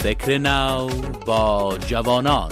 فکر نو با جوانان.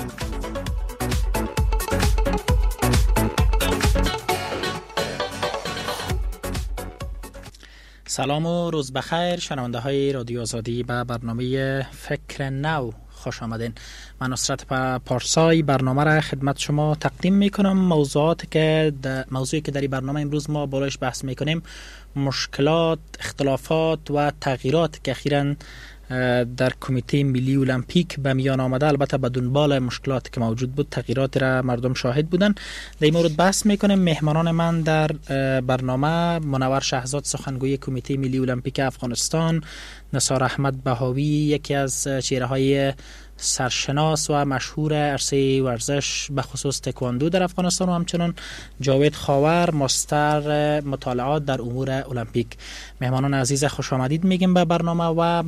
سلام و روز بخیر شنونده های رادیو آزادی به برنامه فکر نو خوش آمدین. من نصرت پارسای برنامه را خدمت شما تقدیم میکنم. موضوعی که در این برنامه امروز ما بالایش بحث میکنیم مشکلات، اختلافات و تغییرات که اخیراً در کمیته ملی المپیک به میان آمده، البته به دنبال مشکلات که موجود بود تغییرات را مردم شاهد بودن. در این مورد بحث میکنیم. مهمانان من در برنامه منور شهزاد سخنگوی کمیته ملی المپیک افغانستان، نثار احمد بهاوی یکی از چهره های سرشناس و مشهور عرصه ورزش به خصوص تکواندو در افغانستان، و همچنان جاوید خاور ماستر مطالعات در امور المپیک. مهمانان عزیز خوش آمدید میگیم به برنامه و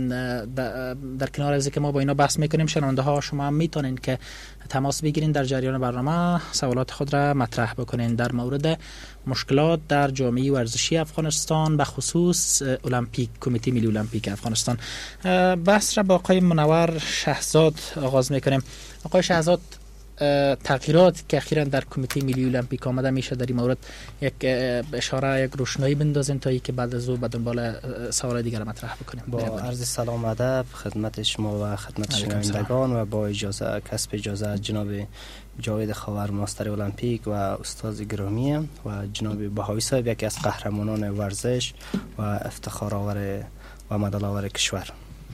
در کنار از که ما با اینا بحث میکنیم شنونده ها شما هم میتونین که تماس بگیرین در جریان برنامه سوالات خود را مطرح بکنین در مورد مشکلات در جامعه ورزشی افغانستان به خصوص المپیک، کمیته ملی المپیک افغانستان. بحث را با آقای منور شهزاد آغاز میکنیم. آقای شهزاد، تغییرات که اخیراً در کمیته ملی المپیک آمده میشه در این مورد یک اشاره، یک روشنایی بندازین تا اینکه بعد از او به دنبال سوال دیگر مطرح بکنیم. با عرض سلام ادب خدمت شما و خدمت شنوندگان و با کسب اجازه از جناب جاوید خاور ماستر المپیک و استاد گرامی و جناب بهاوی صاحب یکی از قهرمانان ورزش و افتخار آور و مدال آور کشور،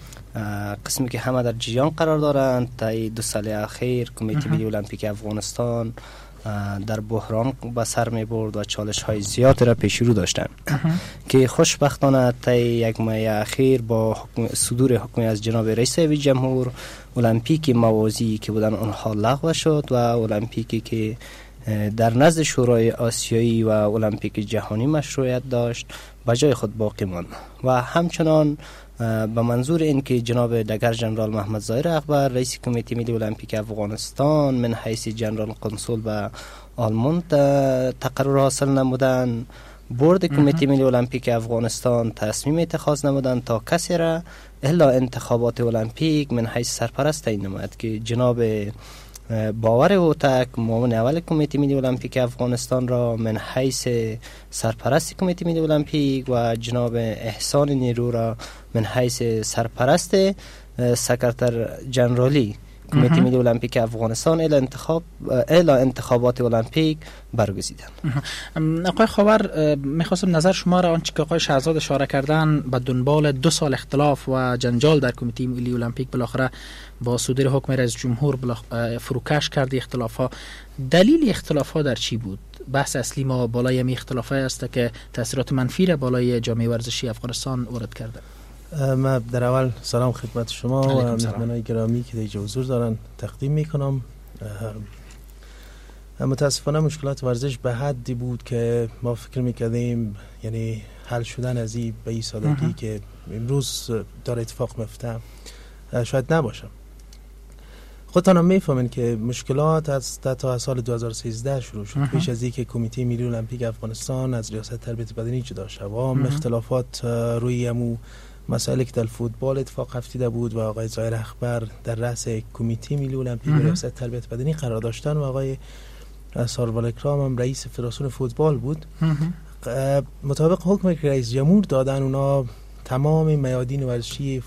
قسمی که همه در جریان قرار دارند. تا 2 سال اخیر کمیته ملی المپیک افغانستان در بحران به سر می برد و چالش های زیادی را پیش رو داشتند که خوشبختانه تا 1 ماه اخیر با صدور حکمی از جناب رئیس جمهور المپیک موازی که بودن آنها لغو شد و المپیکی که در نزد شورای آسیایی و المپیک جهانی مشروعیت داشت به جای خود باقی ماند و همچنان به منظور اینکه جناب دگر جنرال محمد ظاهر اکبر رئیس کمیته ملی المپیک افغانستان من حیث جنرال قنصل به آلمان تقرر حاصل نمودند، بورد کمیته ملی المپیک افغانستان تصمیم اتخاذ نمودند تا کسی را الا انتخابات المپیک من حیث سرپرست تعیین نماید که جناب باور هوتک معاون اول کمیته ملی المپیک افغانستان را من حیث سرپرست کمیته ملی المپیک و جناب احسان نیرو را من حیث سرپرست سکرتر جنرالی کمیته ملی المپیک افغانستان الی انتخابات المپیک برگزیدند. آقای خاور، میخواستم نظر شما را آنچه که آقای شهزاد اشاره کردن به دنبال 2 سال اختلاف و جنجال در کمیته ملی المپیک بالاخره با صدور حکم رئیس جمهور فروکش کرد اختلافات. دلیل اختلافات در چی بود؟ بحث اصلی ما بالای این اختلافات است که تاثیرات منفی را بالای جامعه ورزشی افغانستان وارد کرده. من در اول سلام خدمت شما و مهمانان گرامی که در حضور دارن تقدیم میکنم. متاسفانه مشکلات ورزش به حدی بود که ما فکر میکردیم یعنی حل شدن از این به این سادگی که امروز داره اتفاق میفته شاید نباشه. خودتان هم میفهمین که مشکلات از سال 2013 شروع شد، پیش از اینکه کمیته ملی المپیک افغانستان از ریاست تربیت بدنی جدا شد. اختلافات روی همو مسائلی که در فوتبال اتفاق افتاده بود و آقای ظاهر اکبر در رأس کمیته ملی المپیک و ریاست تربیت بدنی قرار داشتن و آقای سارول اکرام هم رئیس فدراسیون فوتبال بود. مطابق حکمی که رئیس جمهور دادن اونا تمام میادین ورزشی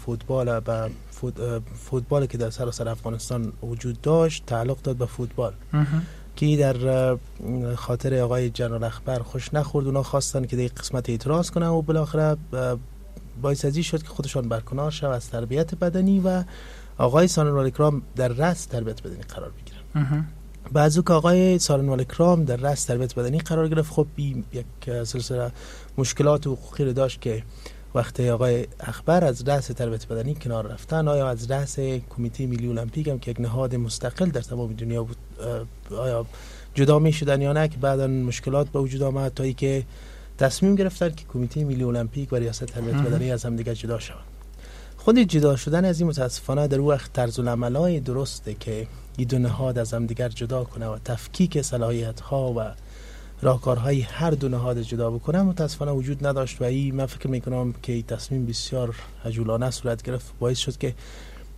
فوتبال که در سراسر افغانستان وجود داشت تعلق داد به فوتبال که در خاطر آقای جنرال اکبر خوش نخورد. اونا خواستن که در قسمت اعتراض کنن و بالاخره باعث ازی شد که خودشان برکنار شد از تربیت بدنی و آقای سارول اکرام در رأس تربیت بدنی قرار بگیرن. بعد از که آقای سارول اکرام در رأس تربیت بدنی قرار گرفت، خب یک سلسله مشکلات حقوقی داشت که وقتی آقای اکبر از رأس تربیت بدنی کنار رفتن، آیا از رأس کمیته ملی المپیک هم که یک نهاد مستقل در تمام دنیا بود آیا جدا می شدن یا نه، که بعدا مشکلات به وجود آمد تا اینکه تصمیم گرفتن که کمیته ملی المپیک و ریاست تربیت بدنی از هم دیگه جدا شوند. خود جدا شدن از این متاسفانه در وقت طرز العملای درسته که این دو نهاد از هم دیگر جدا کنه و تفکیک صلاحیت‌ها و راهکارهای هر دو نهاد جدا بکنه متاسفانه وجود نداشت و این من فکر میکنم که این تصمیم بسیار عجولانه صورت گرفت، باعث شد که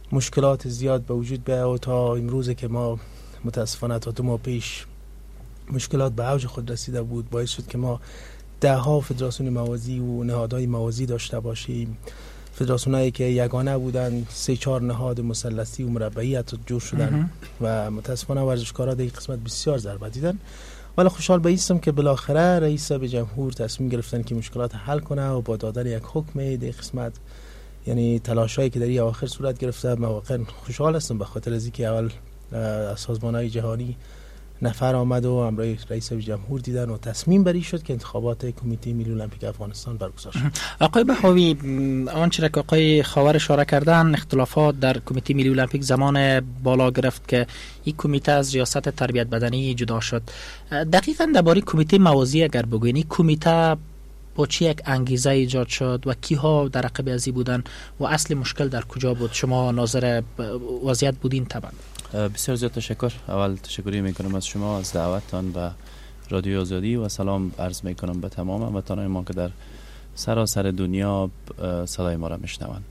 مشکلات زیاد به وجود بیاید و تا امروز که ما متاسفانه تا 2 ماه پیش مشکلات به اوج خود رسیده بود، باعث شد که ما 10 فدراسیون موازی و نهادهای موازی داشته باشیم. فدراسیونایی که یگانه بودن 3-4 نهاد مثلثی و مربعی حتی جور شدن و متاسفانه ورزشکارا در این قسمت بسیار ضربه دیدن. ولی خوشحال به هستم که بالاخره رئیس جمهور تصمیم گرفتن که مشکلات حل کنه و با دادن یک حکم در قسمت، یعنی تلاشایی که در این اواخر صورت گرفته، من واقعا خوشحال هستم به خاطر از اینکه اول سازمان‌های جهانی نفر آمد و امروز رئیس جمهور دیدن و تصمیم بری شد که انتخابات کمیته ملی المپیک افغانستان برگزار شد. آقای بهاوی، آنچه که آقای خاور اشاره کردن، اختلافات در کمیته ملی المپیک زمان بالا گرفت که این کمیته از ریاست تربیت بدنی جدا شد. دقیقاً درباره کمیته موازی اگر بگوین، این کمیته با چه یک انگیزه ایجاد شد و کیها در عقب ازی بودن و اصل مشکل در کجا بود؟ شما ناظر وضعیت بودین طبعا. بسیار زیاد تشکر. اول تشکری میکنم از شما از دعوتتان به رادیو آزادی و سلام عرض میکنم به تمام هموطنان ما که در سراسر دنیا صدای ما را میشنوند.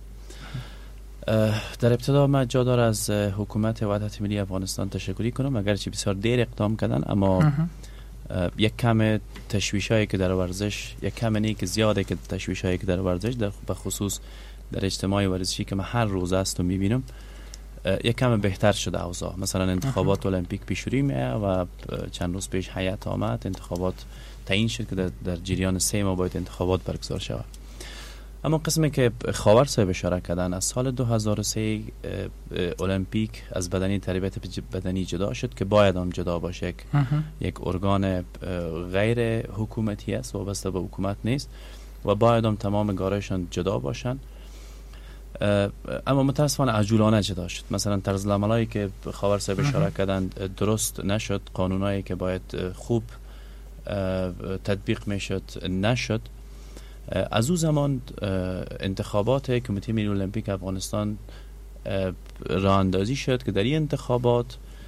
در ابتدا من جا داره از حکومت وحدت ملی افغانستان تشکری کنم، اگرچه بسیار دیر اقدام کردن، اما یک کم تشویشایی که در ورزش، یک کم نه که زیاده که تشویشایی که در ورزش، در بخصوص در اجتماع ورزشی که من هر روز است و میبینم، یک کم بهتر شده اوضاع. مثلا انتخابات المپیک پیش روی میه و چند روز پیش هیئت آمد، انتخابات تعیین شد که در جریان 3 ماه باید انتخابات برگزار شود. اما قسمی که خاور صاحب اشاره کردن، از سال 2003 المپیک از بدنی تربیت بدنی جدا شد که باید هم جدا باشه. یک ارگان غیر حکومتی است، وابسته به حکومت نیست و باید هم تمام کارایشان جدا باشن. اما متاسفانه عجولانه جدا شد. مثلا طرز العملایی که خاور صاحب اشاره کردن درست نشد، قانونایی که باید خوب تطبیق میشد نشد. از او زمان انتخابات کمیته ملی المپیک افغانستان راه اندازی شد که در این انتخابات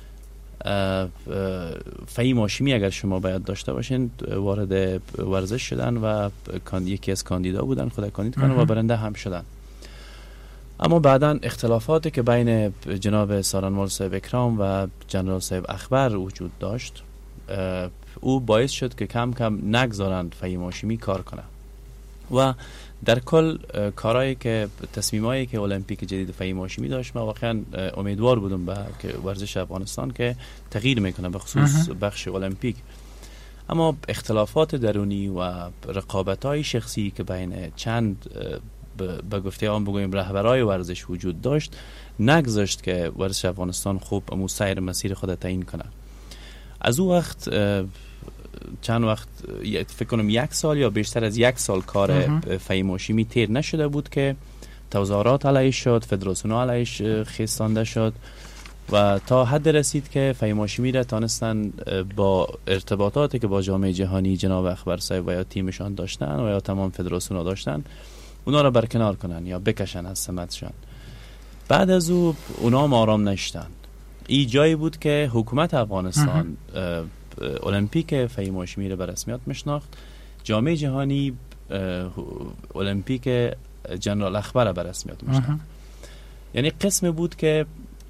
فهیم هاشمی اگر شما باید داشته باشین وارد ورزش شدن و یکی از کاندیدا بودن، خود کاندید کنن و برنده هم شدن. اما بعداً اختلافاتی که بین جناب سارنوال صاحب اکرام و جنرال صاحب اخبر وجود داشت، او باعث شد که کم کم نگذارند فهیم هاشمی کار کنه و در کل کارهایی که تصمیمایی که المپیک جدید فهیم هاشمی داشت، من واقعا امیدوار بودم به ورزش افغانستان که تغییر میکنه به خصوص بخش المپیک. اما اختلافات درونی و رقابت‌های شخصی که بین چند به گفته آن بگویم رهبرای ورزش وجود داشت، نگذاشت که ورزش افغانستان خوب امو سیر مسیر خود تعیین کنه. از او وقت چند وقت، فکر کنم 1 سال یا بیشتر از 1 سال کار فهیم هاشمی تیر نشده بود که تظاهرات علیش شد، فدراسیون علیش خیستانده شد و تا حد رسید که فهیم هاشمی را تانستن با ارتباطاتی که با جامعه جهانی جناب اخبر صاحب و یا تیمشان داشتن و یا تمام فدراسیون ها داشتن، اونا را برکنار کنن یا بکشن از سمتشان. بعد از او اونا هم آرام نشدن. این جایی بود که حکومت افغانستان المپیک فهیم هاشمی را به رسمیت میشناخت، جامعه جهانی المپیک جنرال اخبر را به رسمیت میشناخت. یعنی قسم بود که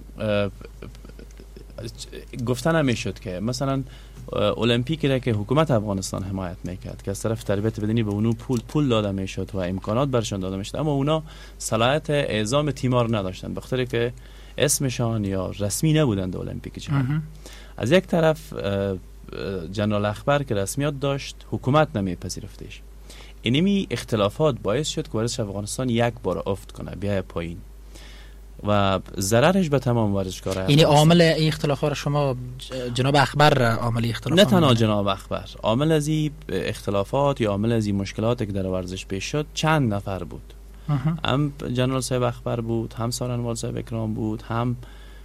گفتن نمیشد که مثلا المپیکی را که حکومت افغانستان حمایت میکرد که از طرف تربیت بدنی به اونو پول داده میشد و امکانات برشان داده میشد، اما اونا صلاحیت اعزام تیمار نداشتن، بخاطر که اسمشان یا رسمی نبودند در المپیک جهانی. از یک طرف جنرال اخبر که رسمیت داشت، حکومت نمیپذیرفتش. اینمی اختلافات باعث شد که ورزش افغانستان یک بار افت کنه، بیای پایین و ضررش به تمام ورزشکاران. یعنی عامل این اختلافات شما جناب اخبر عامل اختلافات؟ نه تنها جناب اخبر، عامل از این اختلافات یا عامل از این مشکلاتی که در ورزش پیش شد چند نفر بود. هم جنرال صاحب اخبر بود، هم سارنوال صاحب اکرام بود، هم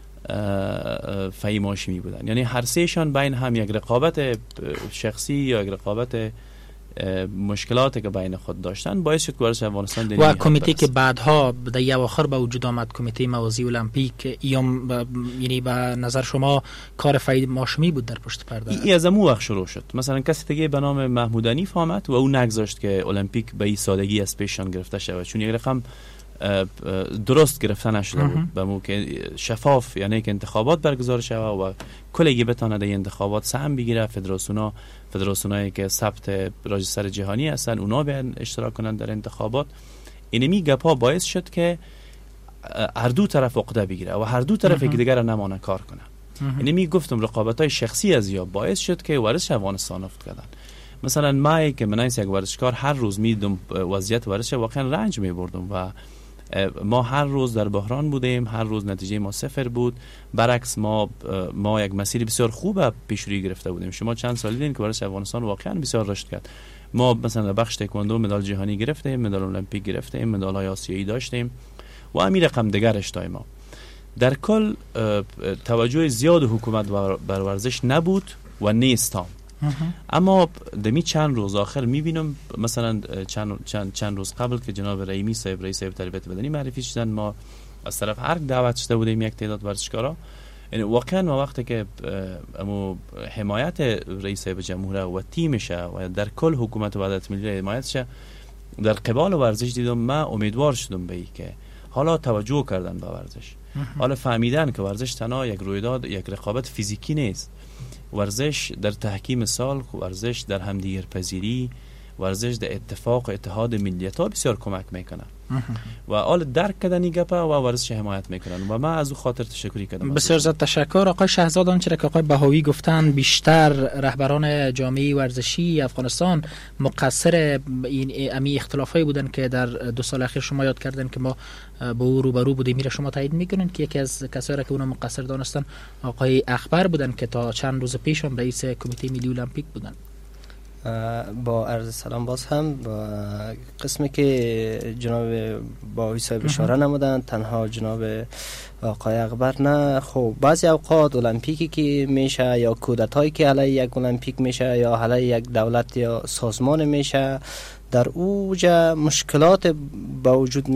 فهیم هاشمی بودن. یعنی هر سهشان بین هم یک رقابت شخصی یا یک رقابت مشکلاتی که بین خود داشتن باعث شد که ورزش افغانستان و کمیته که بعدها در اواخر به وجود آمد، کمیته موازی المپیک، یعنی به نظر شما کار فهیم هاشمی بود در پشت پرده؟ این از امو وقت شروع شد. مثلا کسی دیگه به نام محمود حنیف آمد و او نگذاشت که المپیک به این سادگی از پیششان گرفته شود، چون یک رقم درست گرفته نشده بود به مو که شفاف، یعنی که انتخابات برگزار شوه و کلگی بتانه در انتخابات سهم بگیره. فدراسیونایی که ثبت راجستر جهانی هستن اونا بیان اشتراک کنن در انتخابات. اینمی گپا باعث شد که هر دو طرف عقده بگیره و هر دو طرف که دیگر نمانه کار کنه. اینمی گفتم رقابت‌های شخصی از یا باعث شد که ورزش افغانستان افت کردن. مثلا ما که من یک ورزشکار هر روز میدم وضعیت ورزش واقعا رنج میبردم و ما هر روز در بحران بودیم، هر روز نتیجه ما صفر بود. برعکس ما یک مسیر بسیار خوب پیش روی گرفته بودیم. شما چند سال دیدین که ورزش افغانستان واقعا بسیار رشد کرد. ما مثلا بخش تکواندو مدال جهانی گرفتیم، مدال المپیک گرفتیم، مدال‌های آسیایی داشتیم و همین رقم دیگرش داشتیم. ما در کل توجه زیاد حکومت بر ورزش نبود و نیستم. اما دمی چند روز آخر میبینم مثلا چند روز قبل که جناب رئیس صاحب تربیت بدنی معرفی شدن، ما از طرف ارگ دعوت شده بودیم یک تعداد ورزشکارا. یعنی واقعا ما وقتی که حمایت رئیس جمهوریت و تیمشه و در کل حکومت وحدت ملی حمایتشه در قبال ورزش دیدم، ما امیدوار شدم به این که حالا توجه کردن به ورزش، حالا فهمیدن که ورزش تنها یک رویداد، یک رقابت فیزیکی نیست. ورزش در تحکیم سال، ورزش در همدیگر پذیری، ورزش در اتفاق و اتحاد ملیت‌ها بسیار کمک میکنه و حال درک کردن گپا و ورزش حمایت میکنن و من از او خاطر تشکری کردم. بسیار زیاد تشکر آقای شهزاد. آنچه که آقای بهایی گفتن، بیشتر رهبران جامعه ورزشی افغانستان مقصر این امی اختلافایی بودن که در 2 سال اخیر شما یاد کردن که ما با او روبرو بودیم. میره شما تایید میکنن که یکی از کسایی که اونا مقصر دانستن آقای اخبر بودن که تا چند روز پیش هم رئیس کمیته ملی المپیک بودن. با عرض سلام باز هم با قسمی که جناب باوی صاحب اشاره نمودن، تنها جناب آقای اکبر نه. خب بعضی اوقات المپیکی که میشه یا کودتایی که علیه یک المپیک میشه یا علیه یک دولت یا سازمان میشه، در اوجا مشکلات با وجود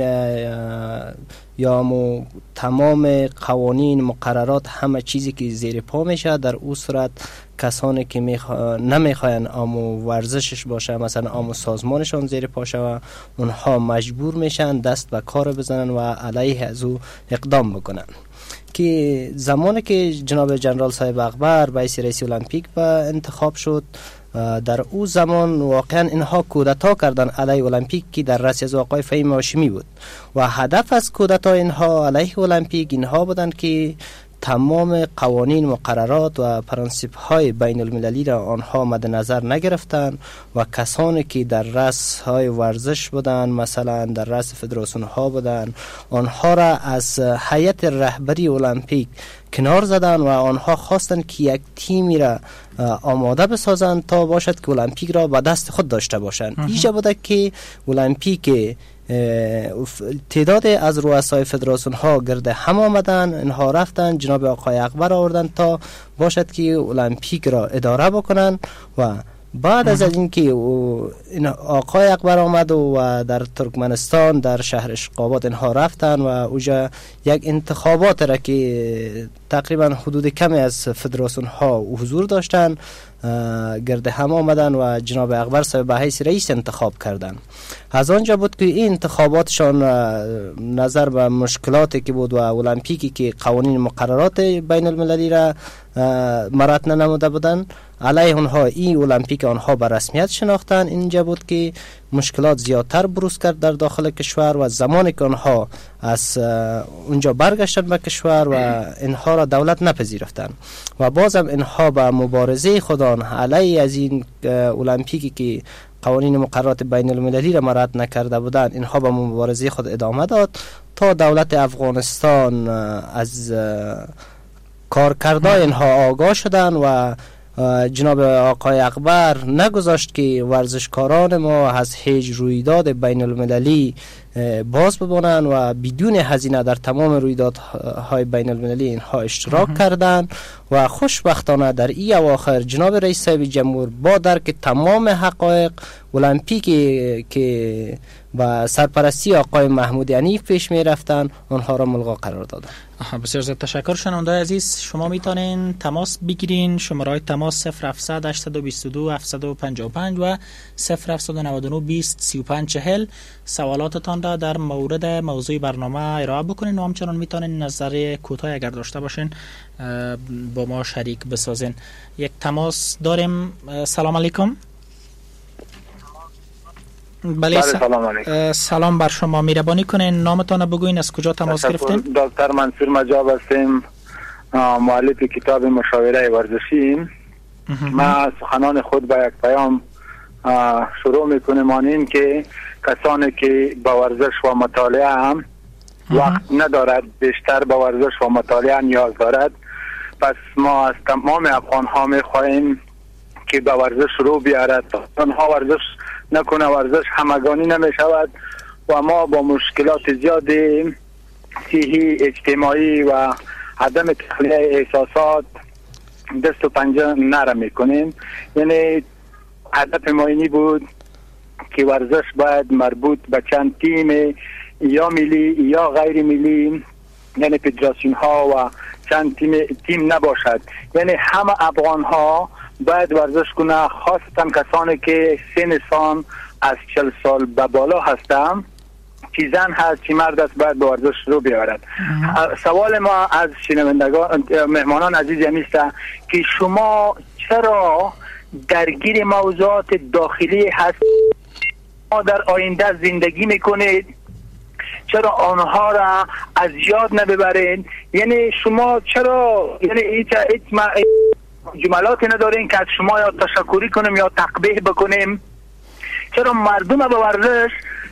یا تمام قوانین مقررات همه چیزی که زیر پا میشه، در او صورت کسانی که نمیخواین آمو ورزشش باشه، مثلا آمو سازمانشان زیر پا شوه، اونها مجبور میشن دست به کار بزنن و علیه از او اقدام بکنن. که زمانی که جناب جنرال صاحب اکبر رئیس المپیک به انتخاب شد، در او زمان واقعا اینها کودتا کردن علیه المپیک که در رأس از آقای فهیم هاشمی بود و هدف از کودتا اینها علیه المپیک اینها بودن که تمام قوانین مقررات و پرنسیپ های بین المللی را آنها مد نظر نگرفتن و کسانی که در رأس های ورزش بودن، مثلا در رأس فدراسیون ها بودن، آنها را از هیئت رهبری المپیک کنار زدن و آنها خواستن که یک تیمی را آماده بسازن تا باشد که المپیک را به دست خود داشته باشند. اینجا بوده که المپیک تعداد از رؤسای فدراسیون ها گرد هم آمدن، اینها رفتن جناب آقای اکبر آوردن تا باشد که المپیک را اداره بکنن و بعد از اینکه این آقای اکبر آمد و در ترکمنستان در شهر اشقابات اینها رفتن و اوجا یک انتخابات را که تقریبا حدود کمی از فدراسیون ها حضور داشتن گرد هم آمدن و جناب اکبر صاحب به حیث رئیس انتخاب کردن. از آنجا بود که این انتخاباتشان نظر به مشکلاتی که بود و المپیکی که قوانین مقررات بین المللی را مراعات ننموده بودن، علیه اونها این المپیک آنها به رسمیت شناختن. اینجا بود که مشکلات زیادتر بروز کرد در داخل کشور و زمانی که آنها از اونجا برگشتن به کشور و اینها را دولت نپذیرفتن و بازم اینها به مبارزه خودان علیه از این المپیکی که قوانین مقررات بین المللی را مراعات نکرده بودند، اینها به مبارزه خود ادامه داد تا دولت افغانستان از کارکردهای اینها آگاه شدن و جناب آقای اکبر نگذاشت که ورزشکاران ما از هیچ رویداد بین المللی باز بمانند و بدون هزینه در تمام رویدادهای بین المللی اینها اشتراک کردند و خوشبختانه در این اواخر جناب رئیس صاحب جمهور با درک تمام حقایق المپیکی که و سرپرستی آقای محمود عنیف پیش می رفتن، اونها را ملغا قرار دادن. بسیار زیاد تشکر. شنونده‌های عزیز، شما میتونین تماس بگیرین. شماره تماس 0700 822 755 و 0799 20 35 40. سوالاتتان را در مورد موضوع برنامه ارائه بکنین و همچنان میتونین نظر کوتاه اگر داشته باشین با ما شریک بسازین. یک تماس داریم. سلام علیکم. بله سلام علیکم. سلام بر شما. مهربانی کنین نامتان بگوین، از کجا تماس گرفتین؟ دکتر منصور مجاب هستیم، مؤلف کتاب مشاوره ورزشی. ما سخنان خود با یک پیام شروع میکنیم آنین که کسانی که با ورزش و مطالعه وقت ندارد بیشتر با ورزش و مطالعه نیاز دارد. پس ما از تمام افغان ها میخواهیم که با ورزش رو بیارد. آنها ورزش نکنه ورزش همگانی نمی شود و ما با مشکلات زیاد صحی اجتماعی و عدم تخلیه احساسات دست و پنجه نرم میکنیم. یعنی هدف ما اینی بود که ورزش باید مربوط به چند تیم یا ملی یا غیر ملی، یعنی فدراسیون ها و چند تیم نباشد. یعنی همه افغان ها باید ورزش کنه، خاصتا کسانی که سن سال از 40 سال به بالا هستند، چی زن هست چی مرد است، باید به ورزش رو بیاورد. سوال ما از شنوندگان مهمانان عزیز است که شما چرا درگیر موضوعات داخلی هست ما در آینده زندگی میکنید؟ چرا آنها را از یاد نببرین؟ یعنی شما چرا یعنی جملاتی ندارین که از شما یا تشکری کنیم یا تقبیح بکنیم؟ چرا مردم به ورزش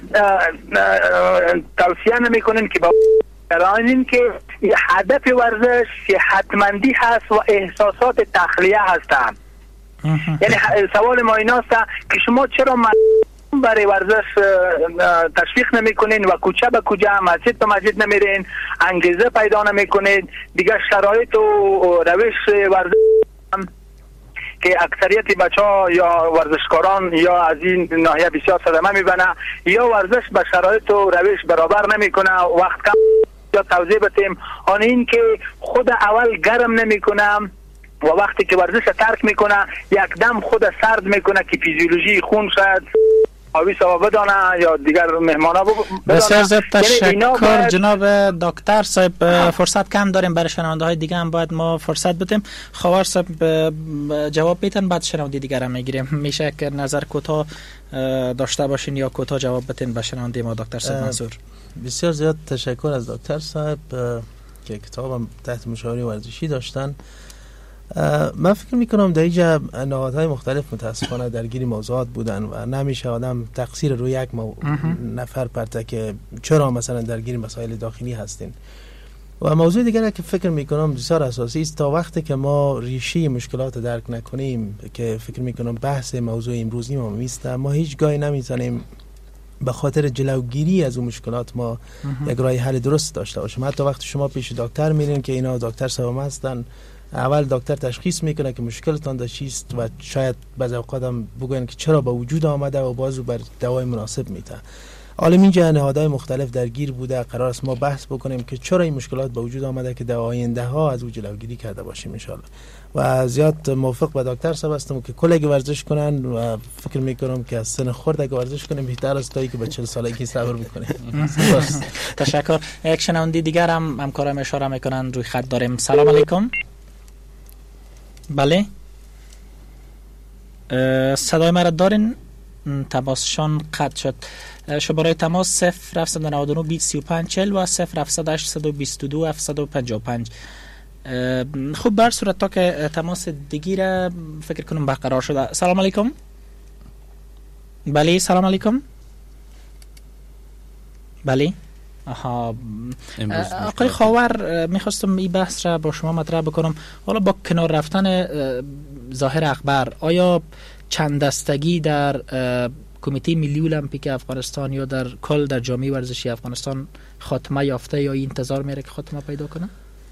توصیه نمی کنین که با این که هدف ورزش صحتمندی هست و احساسات تخلیه هستند؟ یعنی سوال ما این است که شما چرا مردم برای ورزش تشویق نمی کنین و کوچه به کوچه مسجد به مسجد نمیرین، انگیزه پیدا نمی کنید؟ دیگه شرایط و روش ورزش که اکثریت بچه‌ها یا ورزشکاران یا از این ناحیه بسیار صدمه میبنه، یا ورزش به شرایط و روش برابر نمیکنه. وقت کم یا توضیح بدیم آن این که خود اول گرم نمیکنه و وقتی که ورزش ترک میکنه یک دم خود سرد میکنه که فیزیولوژی خون شاید آبی سوا بدانه یا دیگر مهمانا بدانه. بسیار زیاد تشکر جناب دکتر صاحب. فرصت کم داریم، برای شنونده های دیگه هم باید ما فرصت بدیم. خواهر صاحب جواب بیتن، بعد شنونده دیگر هم میگیریم. میشه که نظر کوتاه داشته باشین یا کوتاه جواب بدین به شنونده ما دکتر صاحب منصور. بسیار زیاد تشکر از دکتر صاحب که کتابم تحت مشاوره ورزشی داشتن. من فکر میکنم در اینجا نهادهای مختلف متاسفانه درگیر موضوعات بودن و نمیشه آدم تقصیر روی یک نفر پرته که چرا مثلا درگیر مسائل داخلی هستین. و موضوع دیگر که فکر میکنم بسیار اساسی است، تا وقتی که ما ریشه مشکلات درک نکنیم، که فکر میکنم بحث موضوع امروزی ما میست، ما هیچ گاهی نمیتونیم به خاطر جلوگیری از اون مشکلات ما یک راه حل درست داشته باشیم. حتی وقتی شما پیش دکتر میرین که اینا دکتر صاحب هستن، اول دکتر تشخیص میکنه که مشکلتان در چیست و شاید بعضی اوقات هم بگوین که چرا به وجود آمده و بازو بر دوای مناسب میده. عالم اینجا نهادهای مختلف درگیر بوده. قرار است ما بحث بکنیم که چرا این مشکلات به وجود آمده که در آینده ها از او جلوگیری کرده باشیم ان شاء الله. و زیاد موافق با دکتر صاحب هستم که کل اگه ورزش کنن و فکر میکنم که از سن خرد اگه ورزش کنیم بهتر است تا اینکه به 40 سالگی صبر بکنیم. تشکر. یک شنونده دیگر هم همکارم اشاره میکنن روی خط داریم. سلام علیکم. بله صدای مرا دارین؟ تماسشان قطع شد. شماره تماس 0799 20 35 40 و 0708 122 755. خوب بر صورت تا که تماس دیگی را فکر کنم برقرار شده. سلام علیکم. بله سلام علیکم. بله آقای خاور، میخواستم این بحث را با شما مطرح بکنم. حالا با کنار رفتن ظاهر اخبار، آیا چند دستگی در کمیته ملی المپیک افغانستان یا در کل در جامعه ورزشی افغانستان خاتمه یافته یا انتظار میره که خاتمه پیدا کنه؟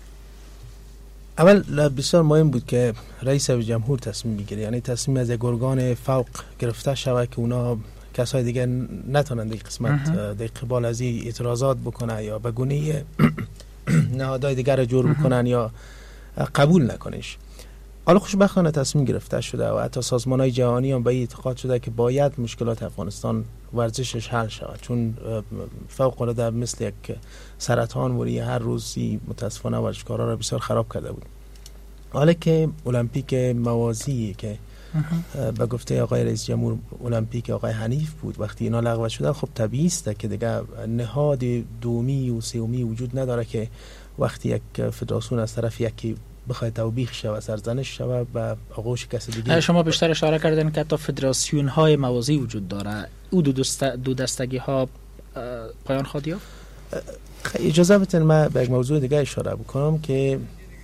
اول بسیار مهم بود که رئیس جمهور تصمیم بگیره، یعنی تصمیم از یک ارگان فوق گرفته شود که اونا کسای دیگه نتونن دیگه قسمت در قبال از این اعتراضات بکنن یا به گونه نهادهای دیگر رو جور بکنن یا قبول نکنش. حالا خوشبختانه تصمیم گرفته شده و حتی سازمان‌های جهانی هم به این اعتقاد شده که باید مشکلات افغانستان ورزشش حل شود، چون فوق‌العاده مثل یک سرطان وری هر روزی متاسفانه ورزشکارا را بسیار خراب کرده بود. حالا که المپیک موازی که به گفته آقای رئیس جمهور المپیک آقای حنیف بود وقتی اینا لغو شده، خب طبیعی است که دیگه نهاد دومی و سومی وجود نداره که وقتی یک فدراسیون از طرف یکی بخواد توبیخ شود، سرزنش شود و آغوش کسی دیگه. شما بیشتر اشاره کردین که حتی فدراسیون های موازی وجود داره، او دو دستگی ها پایان خواهد یافت؟ اجازه بدین من به یک موضوع دیگه اشاره بکنم که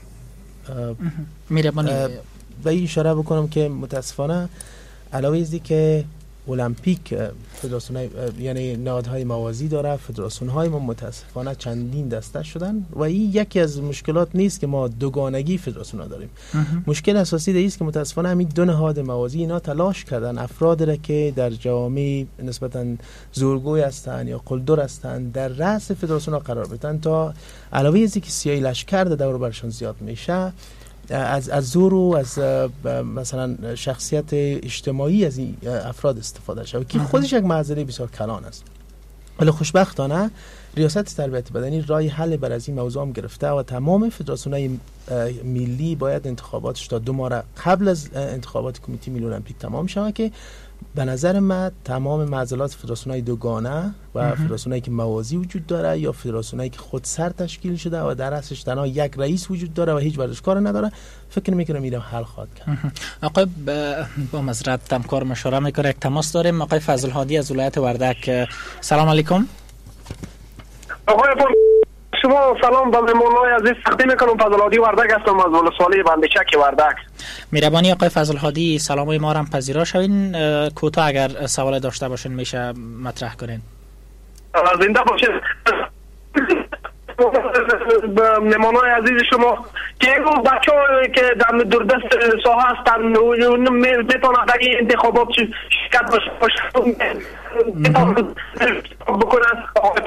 به این اشاره بکنم که متاسفانه علاوه ازی که المپیک فدراسیون یعنی نهادهای موازی داره، فدراسیون های ما متاسفانه چندین دسته شدن و این یکی از مشکلات نیست که ما دوگانگی فدراسیون ها داریم. مشکل اساسی ده است که متاسفانه همین دو نهاد موازی اینا تلاش کردن افراد را که در جامعه نسبتا زورگوی هستند یا قلدر هستند در رأس فدراسیون ها قرار بدن تا علاوه ازی که سیاهی لشکر دور برشان زیاد میشه، از زور و از مثلا شخصیت اجتماعی از این افراد استفاده شد که خودش یک معذره بسیار کلان است. ولی خوشبختانه ریاست تربیت بدنی رای حل بر از این موضوع هم گرفته و تمام فدراسیون‌های ملی باید انتخاباتش تا 2 ماه قبل از انتخابات کمیته ملی المپیک تمام شود که به نظر من تمام معضلات فدراسیون‌های دوگانه و فدراسیون‌هایی که موازی وجود داره یا فدراسیون‌هایی که خود سر تشکیل شده و در اصلش تنها یک رئیس وجود داره و هیچ ورزشکار نداره، فکر می‌کنم میرم حل خواهد کرد. آقای با معذرت همکار مشوره میکنه، یک تماس داریم. آقای فضل هادی از ولایت وردک. سلام علیکم. آقای شما سلام به مهمانای عزیز، تقدیم میکنم. فضل هادی وردک هستم از ولسوالی بندچک وردک. مهربانی آقای فضل هادی سلامای ما را هم پذیرا شوین. کوتاه اگر سوال داشته باشین میشه مطرح کنین. زنده باشید. مهمانای عزیز شما که بچه‌ها که در دوردست ساحه هستن میتونن در این انتخابات شرکت بکنن.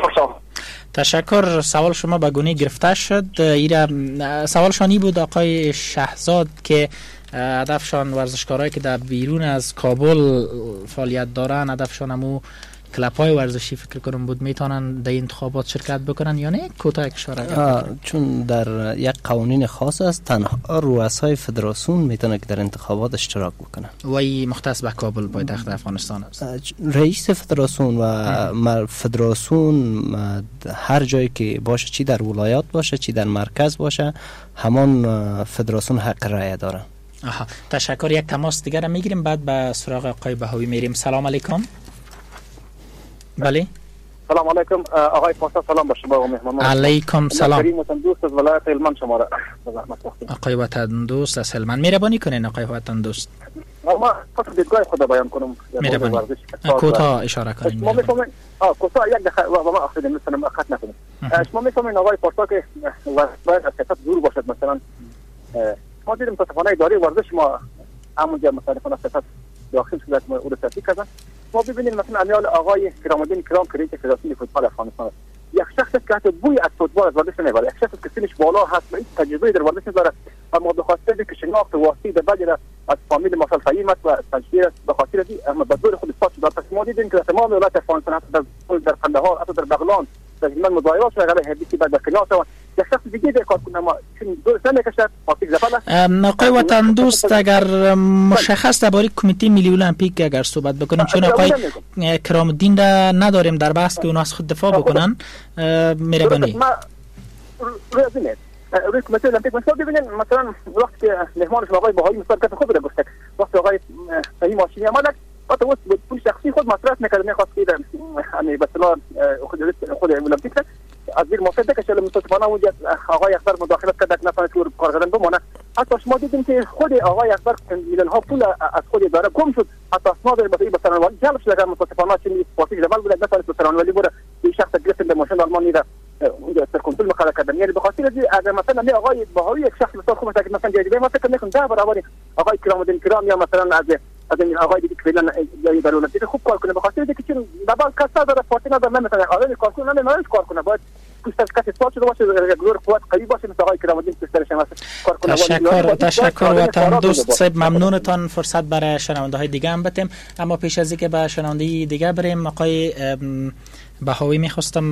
تشکر. سوال شما به گونه گرفته شد. سوال شانی بود آقای شهزاد که هدفشان ورزشکارایی که در بیرون از کابل فعالیت دارن، هدفشان همو کلب‌های ورزشی فکر کنم بود، میتونن در انتخابات شرکت بکنن یا نه؟ کوتاه اشاره چون در یک قوانین خاص است تنها رؤسای فدراسیون میتونه که در انتخابات اشتراک بکنن و این مختص به کابل پایتخت افغانستان است. رئیس فدراسیون و فدراسیون هر جایی که باشه، چی در ولایات باشه چی در مرکز باشه، همان فدراسیون حق رأی داره. تشکر. یک تماس دیگر را میگیریم بعد به سراغ آقای بهاوی میریم. سلام علیکم. بله. سلام علیکم آقای پاسا، سلام به شما و مهمانان. علیکم سلام. کریم وطن دوست از ولایت هلمند شما را زحمت بخشید. آقای وطن دوست از هلمند، مهربانی کنین آقای وطن دوست. ما فقط دیدگاه خود بیان کنم. مهربانی. کوتاه اشاره کنین. ما میفهمیم کوتاه یک دقیقه و ما اخذ مثلا خط نکنیم. شما میفهمین آقای پاسا که باید از سیاست دور باشد. مثلا ما دیدیم متاسفانه اداره ورزش ما همونجا مثلا سیاست داخل شده که او رو تحقیق کردن. ما ببینیم مثلا امیال آقای کرامالدین کرام که رئیس فدراسیون فوتبال افغانستان، یک شخص که حتی بوی از فوتبال از ورزش نمیبره، یک شخص که سنش بالا هست و هیچ تجربه در ورزش نداره، اما به خاطر اینکه شناخت واسطی در بجر از فامیل مثلا فهیم است و تجربه به خاطر دی اما به دور خود اثبات شده. پس ما دیدیم که تمام ولایت افغانستان حتی در قندهار، حتی در بغلان، در هلمند مظاهرات شده علیه هدیکی بعد در کنار شد. یک شخص دیگه در کار کنه، ما چون دور سنه کشد پاکیز زفل. آقای وطن دوست اگر مشخص درباره کمیته ملی المپیک اگر صحبت بکنیم، چون آقای کرامالدین را نداریم در بحث که اونا از خود دفاع بکنن، مهربانی. ما روی کمیته المپیک مثلا ببینید، مثلا وقتی که مهمانش آقای بهایی مصدق خود را گفت، وقتی آقای فهیم ماشینی آمد حتی وقت پول شخصی خود مطرح نکرد، میخواست که یعنی به اصطلاح خود المپیک از زیر موافقت که شل متاسفانه اونجا آقای اکبر مداخلت کرد که نتونه تو کارگران بمونه. حتی شما دیدیم که خود آقای اکبر میلیون ها پول از خود اداره گم شد، حتی اسناد به سرانولی جلب شد. متاسفانه چون پاسیج جبل بود نتونه به سرانولی بره، این شخص گرفتن به ماشین آلمانی را اونجا سر کنترل مخالفت کردن. یعنی به خاطر از اگر مثلا آقای بهایی یک شخص بسیار خوب است که مثلا جدیده ما فکر میکنم ده برابر آقای کرامالدین کرام یا مثلا از از این آقای دیگه فعلا جای در المپیک خوب کار کنه، بخاطر اینکه چون دبال کسا داره پارتی نداره، نمیتونه آدم کارکنان نمیتونه کار کنه، باید پشت از کسی سال شده باشه، گلور قوت قوی باشه، مثل آقای کرام‌الدین پسرش هم کار کنه. تشکر وطن دوست صاحب، ممنونتان. فرصت برای شنونده های دیگه هم بتیم، اما پیش از اینکه به شنونده دیگه بریم، آقای بهاوی میخواستم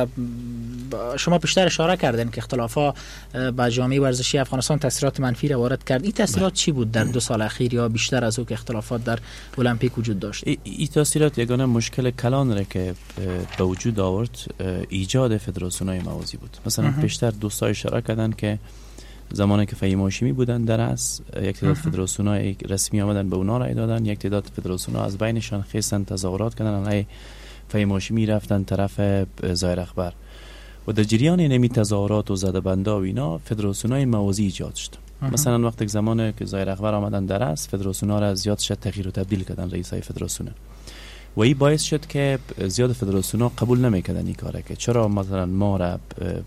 شما بیشتر اشاره کردین که اختلافات با جامعه ورزشی افغانستان تاثیرات منفی را وارد کرد. این تاثیرات چی بود در 2 سال اخیر یا بیشتر از او که اختلافات در المپیک وجود داشت؟ این تاثیرات یگانه مشکل کلان را که به وجود آورد ایجاد فدراسیون‌های موازی بود. مثلا بیشتر دوستا اشاره کردن که زمانی که فهیم هاشمی بودن در اس، یک تعداد فدراسیون‌های رسمی آمدن به اونا رای دادن، یک تعداد فدراسیون‌ها از بینشان خیسن تظاهرات کردن علیه فهیم هاشمی، رفتن طرف ظاهر اخبار و در جریان نمی تظاهرات و زده‌بندی و اینا فدراسیون‌های موازی ایجاد شد. مثلا وقتی زمانی که ظاهر اخبار آمدن در اس، فدراسیون‌ها را زیاد شد تغییر و تبدیل کردن رئیسای فدراسیون و این باعث شد که زیاد فدراسیون‌ها قبول نمی‌کردن این کاره که چرا مثلا ما را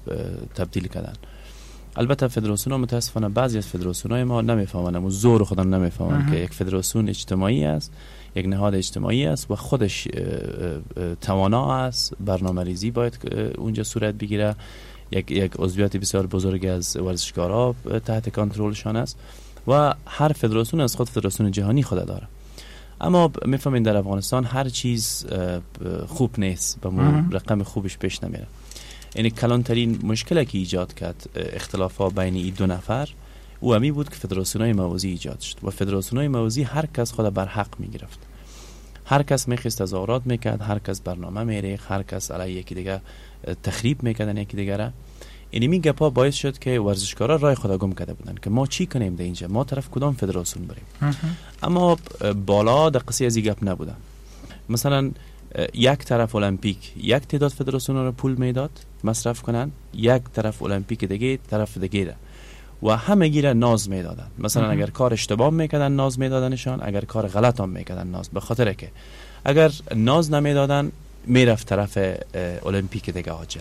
تبدیل کردن. البته فدراسیون‌ها متاسفانه بعضی از فدراسیون‌های ما نمی‌فهمن و زور خودم نمی‌فهمن که یک فدراسیون اجتماعی است، یک نهاد اجتماعی است و خودش توانا است، برنامه‌ریزی باید اونجا صورت بگیره، یک عضویت بسیار بزرگ از ورزشکارا تحت کنترلشان است و هر فدراسیون از خود فدراسیون جهانی خود داره. اما میفهمین در افغانستان هر چیز خوب نیست، به رقم خوبش پیش نمیره. یعنی کلانترین مشکلی که ایجاد کرد اختلافات بین این دو نفر او همی بود که فدراسیون‌های موازی ایجاد شد و فدراسیون‌های موازی هر کس خود بر حق میگرفت، هر کس میخواست تظاهرات میکرد، هر کس برنامه میریخت، هر کس علیه یکی دیگه تخریب میکردن یکی دیگه را. یعنی این گپا باعث شد که ورزشکارا راه خود گم کرده بودن که ما چی کنیم در اینجا، ما طرف کدام فدراسیون بریم. اما بالا در قصه از این گپ نبودن. مثلا یک طرف المپیک یک تعداد فدراسیون را پول میداد مصرف کنن، یک طرف المپیک دیگه طرف دیگه و همه گیره ناز میدادن. مثلا اگر کار اشتباه میکردن ناز میدادنشان، اگر کار غلط هم میکردن ناز، به خاطر که اگر ناز نمیدادن میرفت طرف المپیک دیگه عاجل.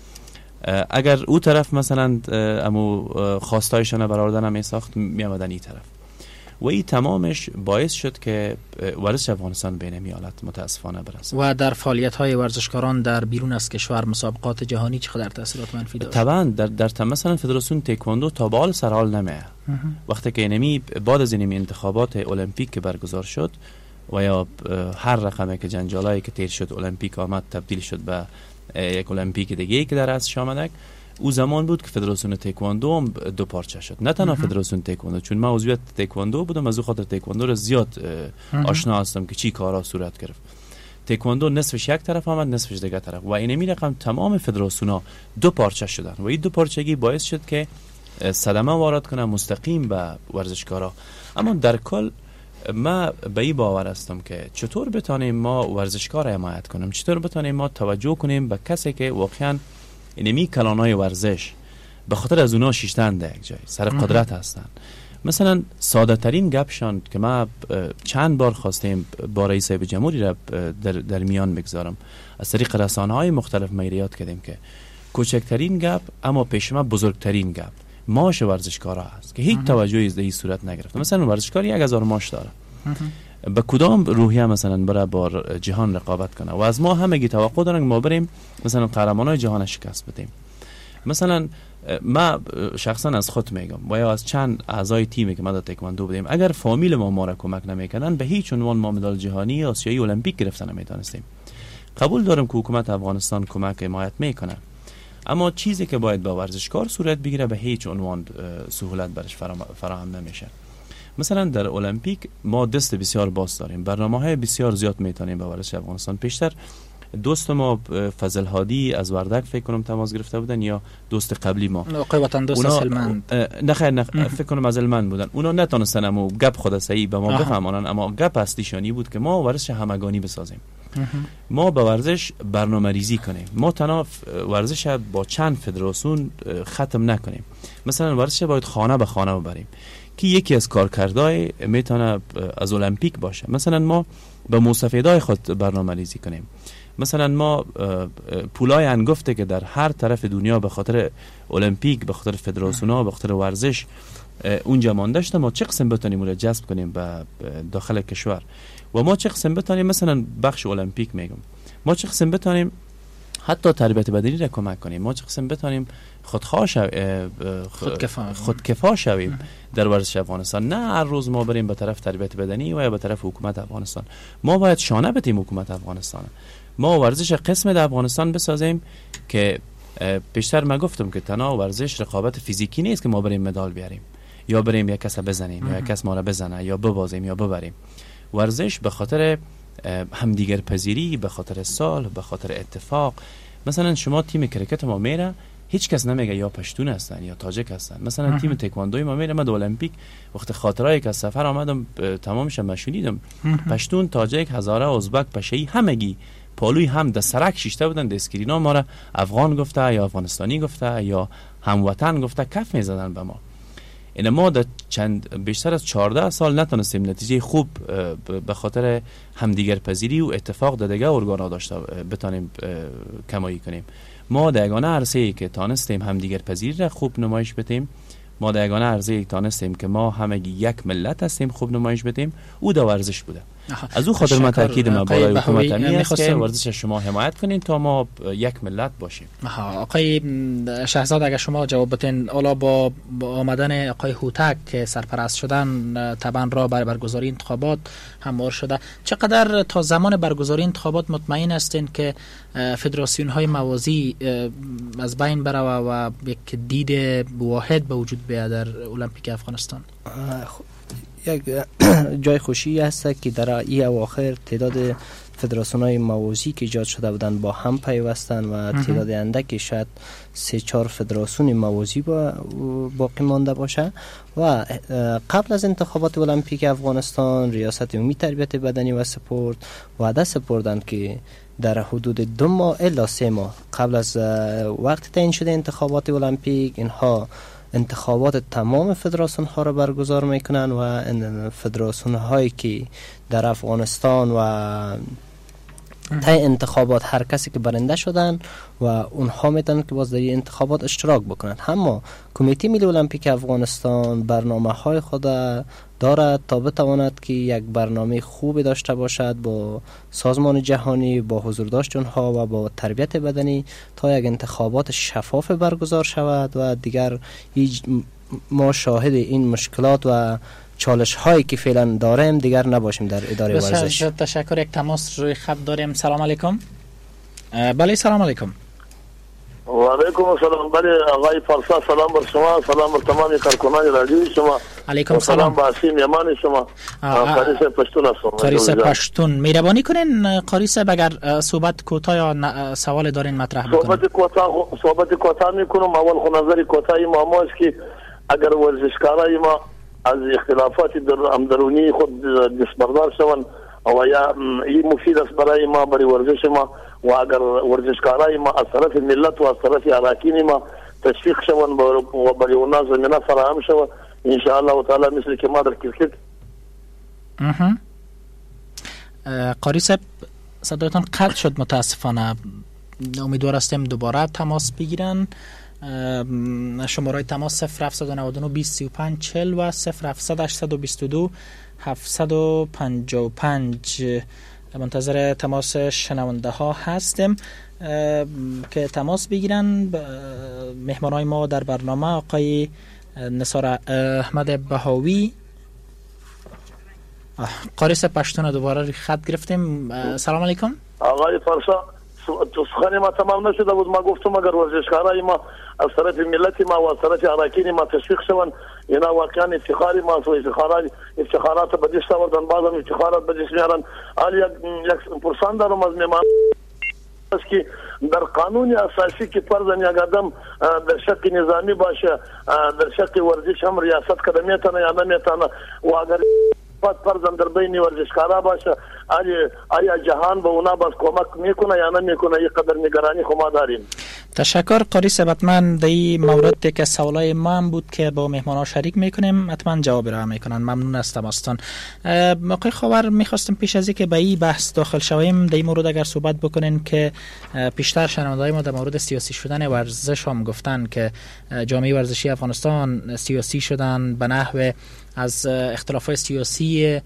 اگر او طرف مثلا امو خواستایشان برآوردن هم ساخت میامدن این طرف و این تمامش باعث شد که ورزش افغانستان به این حالت متاسفانه برسه. و در فعالیت‌های ورزشکاران در بیرون از کشور مسابقات جهانی چقدر تاثیرات منفی داشت؟ طبعا در مثلا فدراسیون تکواندو تا به حال سرحال نمیه. وقتی که اینمی بعد از اینمی انتخابات المپیک که برگزار شد و یا هر رقمی که جنجالایی که تیر شد المپیک آمد تبدیل شد به یک المپیک دیگه که در اصل آمد، او زمان بود که فدراسیون تکواندو هم دو پارچه شد. نه تنها فدراسیون تکواندو، چون من عضویت تکواندو بودم، از او خاطر تکواندو رو زیاد آشنا هستم که چی کارا صورت گرفت. تکواندو نصفش یک طرف آمد، نصفش دیگه طرف و اینمی رقم تمام فدراسیونا دو پارچه شدن و این دو پارچگی باعث شد که صدمه وارد کنه مستقیم به ورزشکارا. اما در کل ما به این باور هستم که چطور بتانیم ما ورزشکار حمایت کنیم، چطور بتانیم ما توجه کنیم به کسی که واقعا اینمی کلانای ورزش به خاطر از اونا شیشتن در یک جای سر قدرت هستن. مثلا ساده ترین گپشان که ما چند بار خواستیم با رئیس جمهوری را در میان بگذارم، از طریق رسانه‌های مختلف میریات کردیم که کوچکترین گپ اما پیش ما بزرگترین گپ معاش ورزشکارا هست که هیچ توجهی از این صورت نگرفته. مثلا ورزشکار 1000 معاش داره، به کدام روحیه مثلا برای بار جهان رقابت کنه و از ما همگی توقع دارن که ما بریم مثلا قهرمانای جهان شکست بدیم. مثلا ما شخصا از خود میگم و یا از چند اعضای تیمی که ما در تکواندو بودیم، اگر فامیل ما را کمک نمیکردن به هیچ عنوان ما مدال جهانی آسیایی المپیک گرفتن نمیتونستیم. قبول دارم که حکومت افغانستان کمک حمایت میکنه، اما چیزی که باید با ورزشکار صورت بگیره به هیچ عنوان سهولت برش فراهم نمیشه. مثلا در المپیک ما دست بسیار باز داریم، برنامه‌های بسیار زیاد میتونیم به ورزش افغانستان. پیشتر دوست ما فضل هادی از وردک فکر کنم تماس گرفته بودن یا دوست قبلی ما آقای وطن دوست از هلمند، نه فکر کنم از هلمند بودن. اونا نتونستن امو گپ خود صحیح به ما بفهمونن، اما گپ اصلیشانی بود که ما ورزش همگانی بسازیم. ما به ورزش برنامه ریزی کنیم، ما تنها ورزش با چند فدراسیون ختم نکنیم. مثلا ورزش باید خانه به خانه ببریم که یکی از کارکردهای میتونه از المپیک باشه. مثلا ما به موسفیدای خود برنامه ریزی کنیم، مثلا ما پولای انگفته که در هر طرف دنیا به خاطر المپیک، به خاطر فدراسیون‌ها، به خاطر ورزش اونجا مانده شده، ما چه قسم بتونیم اون رو جذب کنیم به داخل کشور و ما چه قسم بتونیم مثلا بخش المپیک میگم، ما چه قسم بتونیم حتی تربیت بدنی را کمک کنیم، ما چه قسم بتونیم خودکفا شویم در ورزش افغانستان. نه هر روز ما بریم به طرف تربیت بدنی و یا به طرف حکومت افغانستان. ما باید شانه بدیم حکومت افغانستان، ما ورزش قسم در افغانستان بسازیم که پیشتر ما گفتم که تنها ورزش رقابت فیزیکی نیست که ما بریم مدال بیاریم یا بریم یک کس بزنیم یا یک کس ما را بزنه یا ببازیم یا ببریم. ورزش به خاطر همدیگر پذیری، به خاطر صلح، به خاطر اتفاق. مثلا شما تیم کرکت ما میره، هیچ کس نمیگه یا پشتون هستن یا تاجک هستن. مثلا تیم تکواندوی ما میره، من المپیک وقت خاطرایی که سفر آمدم تمامش مشونیدم، پشتون، تاجک، هزاره، ازبک، پشه‌ای همگی پالوی هم د سرک شیشته بودن، د اسکرینا ما را افغان گفته یا افغانستانی گفته یا هموطن گفته کف میزدن به ما. این ما در بیشتر از 14 سال نتونستیم نتیجه خوب به خاطر همدیگر پذیری و اتفاق در دیگه ارگانا داشته بتانیم کمایی کنیم. ما در یگانه عرصه‌ای که تانستیم همدیگر پذیری را خوب نمایش بدیم، ما در یگانه عرصه‌ای تانستیم که ما همگی یک ملت هستیم خوب نمایش بدیم، او در ورزش بوده. از او خاطر ما تاکید ما بالای حکومت امنی است که ورزش شما حمایت کنین تا ما یک ملت باشیم. آقای شهزاد اگر شما جواب بدین، حالا با آمدن آقای هوتک که سرپرست شدن طبعا را برای برگزاری انتخابات هموار شده، چقدر تا زمان برگزاری انتخابات مطمئن هستین که فدراسیون های موازی از بین بره و یک دید واحد به وجود بیاد در المپیک افغانستان؟ یک جای خوشی هست که در این اواخر تعداد فدراسیون‌های موازی که ایجاد شده بودند با هم پیوستن و تعداد اندکی شاید 3-4 فدراسیون موازی باقی مانده باشه. و قبل از انتخابات المپیک افغانستان ریاست عمومی تربیت بدنی و سپورت وعده سپردند که در حدود 2 ماه الی 3 ماه قبل از وقت تعیین شده انتخابات المپیک اینها انتخابات تمام فدراسیون ها را برگزار میکنن و فدراسیون هایی که در افغانستان و طی انتخابات هر کسی که برنده شدن و اونها میتونن که باز در این انتخابات اشتراک بکنن. اما کمیته ملی المپیک افغانستان برنامه های خود دارد تا بتواند که یک برنامه خوبی داشته باشد با سازمان جهانی، با حضور داشت اونها و با تربیت بدنی تا یک انتخابات شفاف برگزار شود و دیگر ما شاهد این مشکلات و چالش هایی که فعلا داریم دیگر نباشیم در اداره ورزش. تشکر. یک تماس روی خط داریم. سلام علیکم. بله سلام علیکم. و علیکم السلام. بله آقای پارسا، سلام بر شما، سلام بر تمام کارکنان رادیوی شما. علیکم سلام. با اسیم یمان شما. قاری صاحب پشتون هستم. قاری صاحب پشتون، مهربانی کنین قاری صاحب اگر صحبت کوتاه یا سوال دارین مطرح بکنین. صحبت کوتاه میکنم. اول خو نظر کوتاهی ما است که اگر ورزشکارای ما از اختلافات درونی خود دستبردار شوند و یا این مفید است برای ما، برای ورزش ما، و اگر ورزشکارای ما از طرف ملت و از طرف اراکین ما تشویق شوند و برای اونا زمینه فراهم شود ان شاء الله تعالی، مثل که ما در کرکت. قاری صاحب صدایتان قطع شد متاسفانه، امیدوار هستیم دوباره تماس بگیرن. شماره تماس 0799 2035 40 و 0700 822 755. منتظر تماس شنونده ها هستیم که تماس بگیرن. مهمانای ما در برنامه آقای نثار احمد بهاوی. قاری صاحب پشتون دوباره خط گرفتیم. سلام علیکم. آقای فرسا، سخنی ما تمام نشده بود. ما گفتم اگر ورزشکارای ما از طرف ملت ما و از طرف اراکین ما تشویق شوند، اینا واقعا افتخاری ما و افتخارات به دست آوردن، بعضم افتخارات به دست میارن. یک پرسان دارم از مهمان است که در قانون اساسی که فرضاً یک آدم در شق نظامی باشه، در شق ورزش هم ریاست کنه میتونه یا نمیتونه، و اگر فرضاً در بین ورزشکارا باشه آیا جهان به اونا باز کمک میکنه یا نمیکنه؟ یک قدر نگرانی خو ما داریم. تشکر قاری صاحب. من در این مورد که سوالای ما هم بود که با مهمانا شریک میکنیم حتما جواب را میکنن. ممنون از تماستان. آقای خاور، میخواستم پیش از اینکه به این بحث داخل شویم در این مورد اگر صحبت بکنین که پیشتر شنونده‌های ما در مورد سیاسی شدن ورزش هم گفتن که جامعه ورزشی افغانستان سیاسی شدن به نحو از اختلافات سیاسی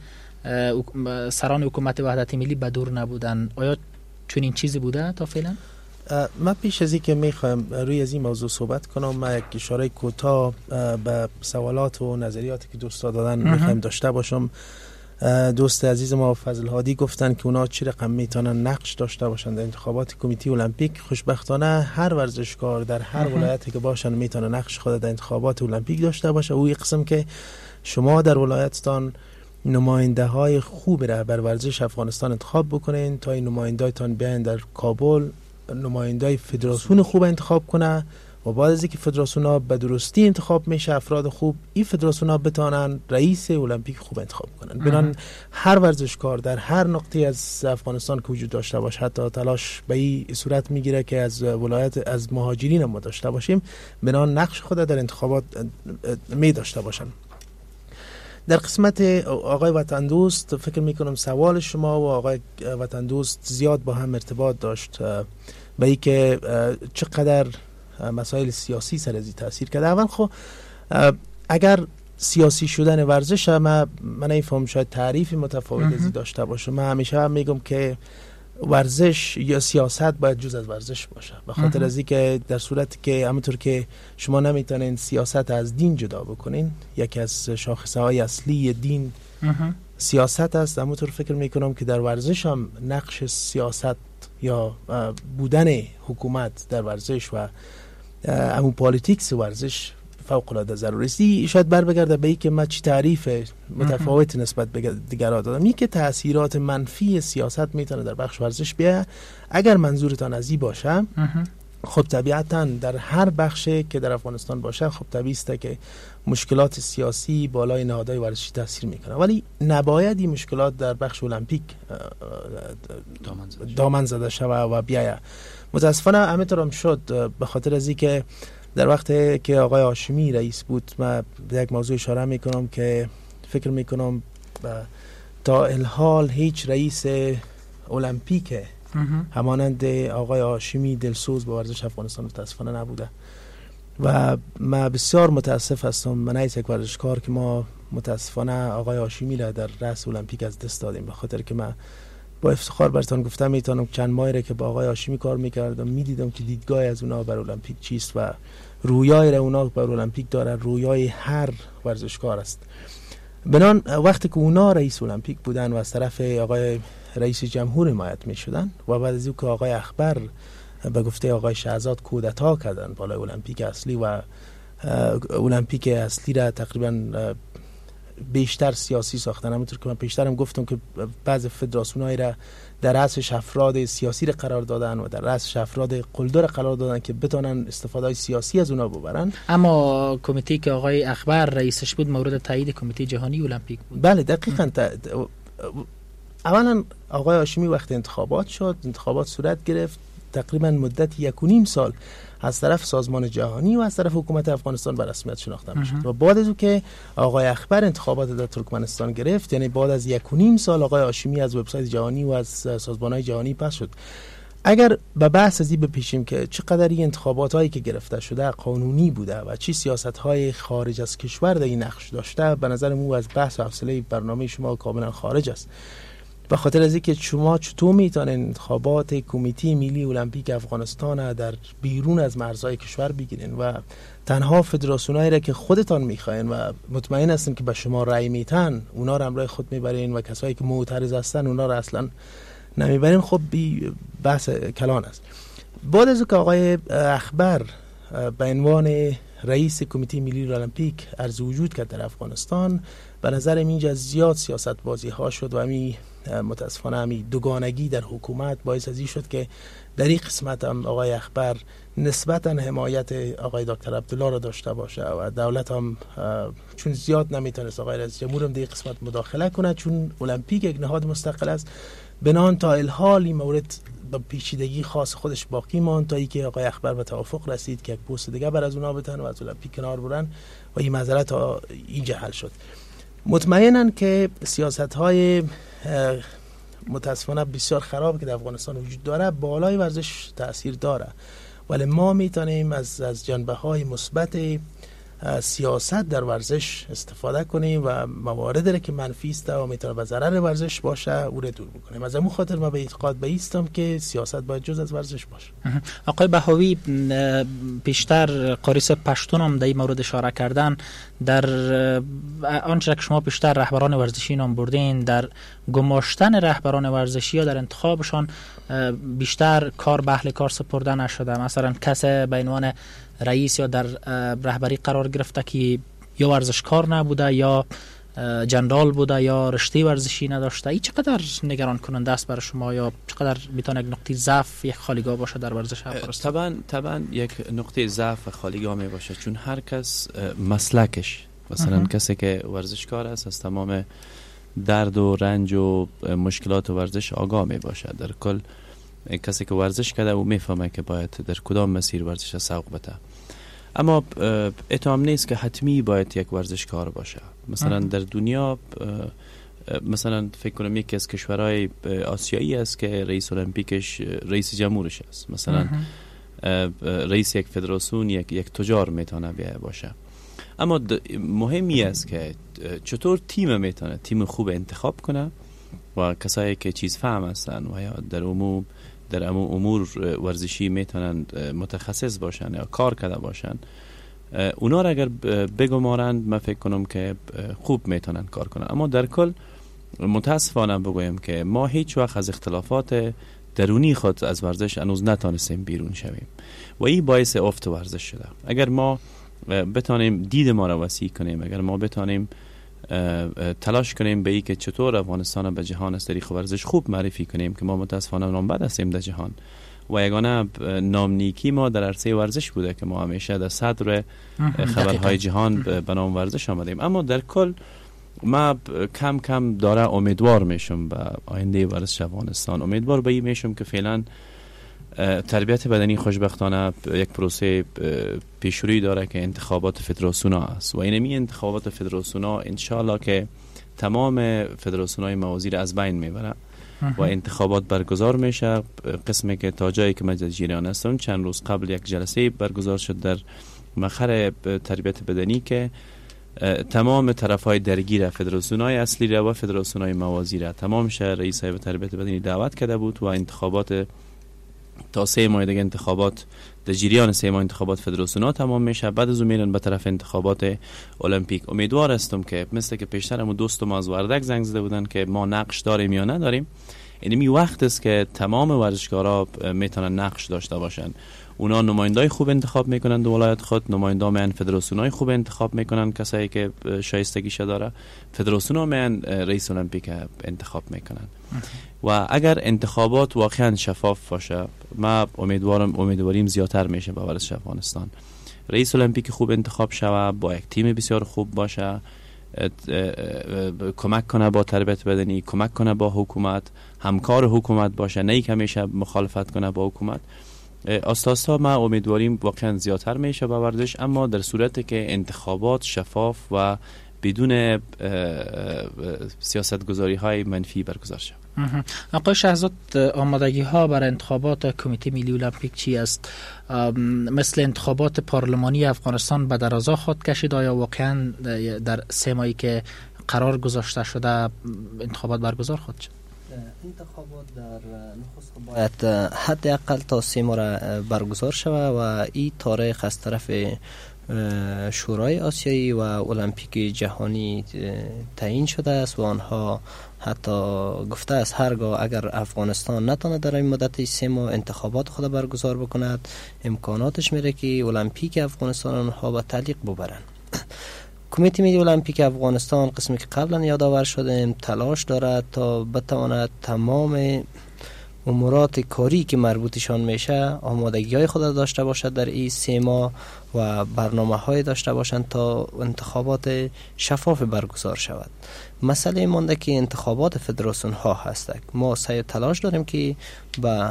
سران حکومت وحدت ملی بدور نبودن. آیا چنین چیزی بوده تا فعلا؟ من پیش از اینکه میخوایم روی از این موضوع صحبت کنم، من یک اشاره کوتاه به سوالات و نظریاتی که دوستا دادن میخوایم داشته باشم. دوست عزیز ما فضل هادی گفتن که اونا چه رقم میتونن نقش داشته باشن در انتخابات کمیته المپیک. خوشبختانه هر ورزشکار در هر ولایتی که باشن میتونه نقش خود در انتخابات المپیک داشته باشه. او قسم که شما در ولایتتان نماینده های خوب را بر ورزش افغانستان انتخاب بکنین تا این نماینده‌تان بیان در کابل نماینده فدراسیون خوب انتخاب کنه و بعد از اینکه فدراسیون ها به درستی انتخاب میشه افراد خوب، این فدراسیون ها بتانن رئیس المپیک خوب انتخاب کنن. بنان هر ورزشکار در هر نقطه از افغانستان که وجود داشته باشه، حتی تلاش به این صورت میگیره که از ولایت از مهاجرین ما داشته باشیم، بنان نقش خود در انتخابات می داشته باشن. در قسمت آقای وطن دوست فکر میکنم سوال شما و آقای وطن دوست زیاد با هم ارتباط داشت به این که چقدر مسائل سیاسی سر ازی تاثیر کرده. اول خب اگر سیاسی شدن ورزش من نمیفهم، شاید تعریف متفاوت ازی داشته باشه. من همیشه میگم که ورزش یا سیاست باید جز از ورزش باشه، به خاطر از اینکه در صورتی که همونطور که شما نمیتونین سیاست از دین جدا بکنین، یکی از شاخصه های اصلی دین سیاست است، همونطور فکر میکنم که در ورزش هم نقش سیاست یا بودن حکومت در ورزش و همون پالیتیکس ورزش فوق العاده ضروری است. شاید برگرده به این که من چی تعریف متفاوت نسبت به دیگران دادم. این که تاثیرات منفی سیاست میتونه در بخش ورزش بیاد. اگر منظورتان از این باشه، خب طبیعتا در هر بخشی که در افغانستان باشه، خب طبیعی است که مشکلات سیاسی بالای نهادهای ورزشی تاثیر میکنه، ولی نباید این مشکلات در بخش المپیک دامن زده شوه و بیاید. متاسفانه همینطور هم شد، به خاطر از اینکه در وقتی که آقای هاشمی رئیس بود، من به یک موضوع اشاره میکنم که فکر میکنم تا الحال هیچ رئیس المپیک همانند آقای هاشمی دلسوز به ورزش افغانستان متاسفانه نبوده و من بسیار متاسف هستم. من از یک ورزشکار که ما متاسفانه آقای هاشمی را در رأس المپیک از دست دادیم، به خاطر که من با افتخار براتون گفتم میتونم چند ماهی که با آقای هاشمی کار میکردم میدیدم که دیدگاه از اونا بر المپیک چیست و رویای اونا بر المپیک داره رویای هر ورزشکار است. بنان وقتی که اونا رئیس المپیک بودن و از طرف آقای رئیس جمهور حمایت میشدن و بعد از اینکه آقای اخبر به گفته آقای شهزاد کودتا کردن بالای المپیک اصلی و المپیک اصلی را تقریبا بیشتر سیاسی ساختن، همونطور که من پیشترم گفتم که بعض فدراسیون‌های را در رأسش افراد سیاسی را قرار دادن و در رأسش افراد قلدر قرار دادن که بتونن استفاده سیاسی از اونا ببرن. اما کمیته که آقای اخبر رئیسش بود مورد تایید کمیته جهانی المپیک بود. بله دقیقاً. اولا آقای هاشمی وقت انتخابات صورت گرفت، تقریبا مدت 1.5 سال از طرف سازمان جهانی و از طرف حکومت افغانستان به رسمیت شناخته میشد و بعد از اون که آقای اخبر انتخابات در ترکمنستان گرفت، یعنی بعد از 1.5 سال آقای هاشمی از وبسایت جهانی و از سازمان‌های جهانی پس شد. اگر به بحث از این بپیشیم که چقدر این انتخابات هایی که گرفته شده قانونی بوده و چی سیاست های خارج از کشور در این نقش داشته، به نظر مو از بحث و حوصله برنامه شما کاملا خارج است. به خاطر از اینکه شما چطور میتونین انتخابات کمیته ملی المپیک افغانستان در بیرون از مرزهای کشور بگیرین و تنها فدراسیونایی را که خودتان میخواین و مطمئن هستین که به شما رأی میتن اونا را همراه خود میبرین و کسایی که معترض هستن اونا را اصلا نمیبرین، خب بی بحث کلان است. بعد از که آقای اخبر به عنوان رئیس کمیته ملی المپیک عرض وجود کرد در افغانستان، به نظر اینجا زیاد سیاست بازی ها شد و متاسفانه دوگانگی در حکومت باعث از این شد که در این قسمت هم آقای اخبر نسبتا حمایت آقای دکتر عبدالله را داشته باشه و دولت هم چون زیاد نمیتونست آقای رئیس جمهور هم در قسمت مداخله کنه، چون المپیک یک نهاد مستقل است، بنان تا الحال این مورد با پیچیدگی خاص خودش باقی ماند تا اینکه آقای اخبر به توافق رسید که یک پست دیگه بر از اونا بتن و از المپیک کنار برن و این مسئله تا اینجا حل شد. مطمئنن که سیاست‌های متاسفانه بسیار خراب که در افغانستان وجود داره بالای ورزش تأثیر داره، ولی ما میتونیم از جنبه‌های مثبت سیاست در ورزش استفاده کنیم و مواردی که منفی است و میتونه به ضرر ورزش باشه او رو دور بکنیم. از همون خاطر ما به اعتقاد بایستم که سیاست باید جز از ورزش باشه. آقای بهاوی پیشتر قاریس پشتون هم در این مورد اشاره کردن، در آنچه که شما پیشتر رهبران ورزشی نام بردین، در گماشتن رهبران ورزشی یا در انتخابشان بیشتر کار به اهل کار سپرده نشده. مثلا کس به عنوان رئیس یا در رهبری قرار گرفته که یا ورزشکار نبوده یا جنرال بوده یا رشته ورزشی نداشته. این چقدر نگران کننده است برای شما یا چقدر میتونه یک نقطه ضعف یک خالیگاه باشه در ورزش افغانستان؟ طبعا یک نقطه ضعف و خالیگاه می باشه، چون هر کس مسلکش، مثلا کسی که ورزشکار است از تمام درد و رنج و مشکلات ورزش آگاه می باشه. در کل کسی که ورزش کرده او میفهمه که باید در کدام مسیر ورزش سوق بده. اما اتهام نیست که حتمی باید یک ورزشکار باشه. مثلا در دنیا مثلا فکر کنم یکی از کشورهای آسیایی است که رئیس المپیکش رئیس جمهورش است. مثلا رئیس یک فدراسیون یک تجار میتونه باشه. اما مهمی است که چطور تیم میتونه تیم خوب انتخاب کنه و کسایی که چیز فهم هستن و یا در امور ورزشی میتونن متخصص باشن یا کار کرده باشن، اونا را اگر بگمارند من فکر کنم که خوب میتونن کار کنن. اما در کل متاسفانه بگویم که ما هیچ وقت از اختلافات درونی خود از ورزش هنوز نتانستیم بیرون شویم و این باعث افت ورزش شده. اگر ما بتانیم دید ما را وسیع کنیم، اگر ما بتانیم تلاش کنیم به این که چطور افغانستان به جهان از طریق ورزش خوب معرفی کنیم که ما متاسفانه نامبد هستیم در جهان و یگانه نامنیکی ما در عرصه ورزش بوده که ما همیشه در صدر خبرهای جهان به نام ورزش آمدیم. اما در کل ما کم کم داره امیدوار میشم به آینده ورزش افغانستان. امیدوار به این میشم که فعلا تربیت بدنی خوشبختانه یک پروسه پیشروی داره که انتخابات فدراسیونا است و اینمی انتخابات فدراسیونا انشالله که تمام فدراسیونای موازی از بین میبره و انتخابات برگزار میشه. قسمی که تا جایی که مجلس جریان هستم چند روز قبل یک جلسه برگزار شد در مقر تربیت بدنی که تمام طرفای درگیر فدراسیونای اصلی را و فدراسیونای موازی را تمام شهر رئیس هیئت تربیت بدنی دعوت کرده بود و انتخابات تا 3 ماه دیگه انتخابات در جریان 3 ماه انتخابات فدراسیونا تمام میشه. بعد از اون میرن به طرف انتخابات المپیک. امیدوار هستم که مثل که پیشترمون دوستم از وردک زنگ زده بودن که ما نقش داریم یا نداریم، اینمی وقت است که تمام ورزشکارا میتونن نقش داشته باشن. اونا نمایندای خوب انتخاب میکنن در ولایت خود، نمایندا میان فدراسیونای خوب انتخاب میکنن کسایی که شایستگیش داره، فدراسیونا میان رئیس المپیک انتخاب میکنن و اگر انتخابات واقعا شفاف باشه ما امیدواریم زیادتر میشه به ورزش افغانستان. رئیس المپیک خوب انتخاب شوه، با یک تیم بسیار خوب باشه، کمک کنه با تربیت بدنی، کمک کنه با حکومت، همکار حکومت باشه، نه که همیشه مخالفت کنه با حکومت. آستاستا ما امیدواریم واقعا زیادتر میشه به ورزش، اما در صورتی که انتخابات شفاف و بدون سیاستگذاری های منفی برگزار شد. آقای شهزاد، آمادگی ها برای انتخابات کمیته ملی المپیک چی است؟ مثل انتخابات پارلمانی افغانستان به درازا خود کشید؟ آیا واقعا در 3 ماهی که قرار گذاشته شده انتخابات برگزار خود شد؟ انتخابات در نخست باید حداقل تا 3 ماه برگزار شود و این تاریخ از طرف شورای آسیایی و المپیک جهانی تعیین شده است و آنها حتی گفته است هرگاه اگر افغانستان نتونه در این مدت 3 ماه انتخابات خود برگزار بکند امکاناتش میره که المپیک افغانستان آنها به تعلیق ببرن. کمیته ملی المپیک افغانستان قسمی که قبلا یادآور شدیم تلاش دارد تا بتواند تمام امورات کاری که مربوطشان میشه آمادگی های خود داشته باشد در این 3 ماه و برنامه های داشته باشند تا انتخابات شفاف برگزار شود. مسئله مانده که انتخابات فدراسیون ها هست. ما سعی و تلاش داریم که با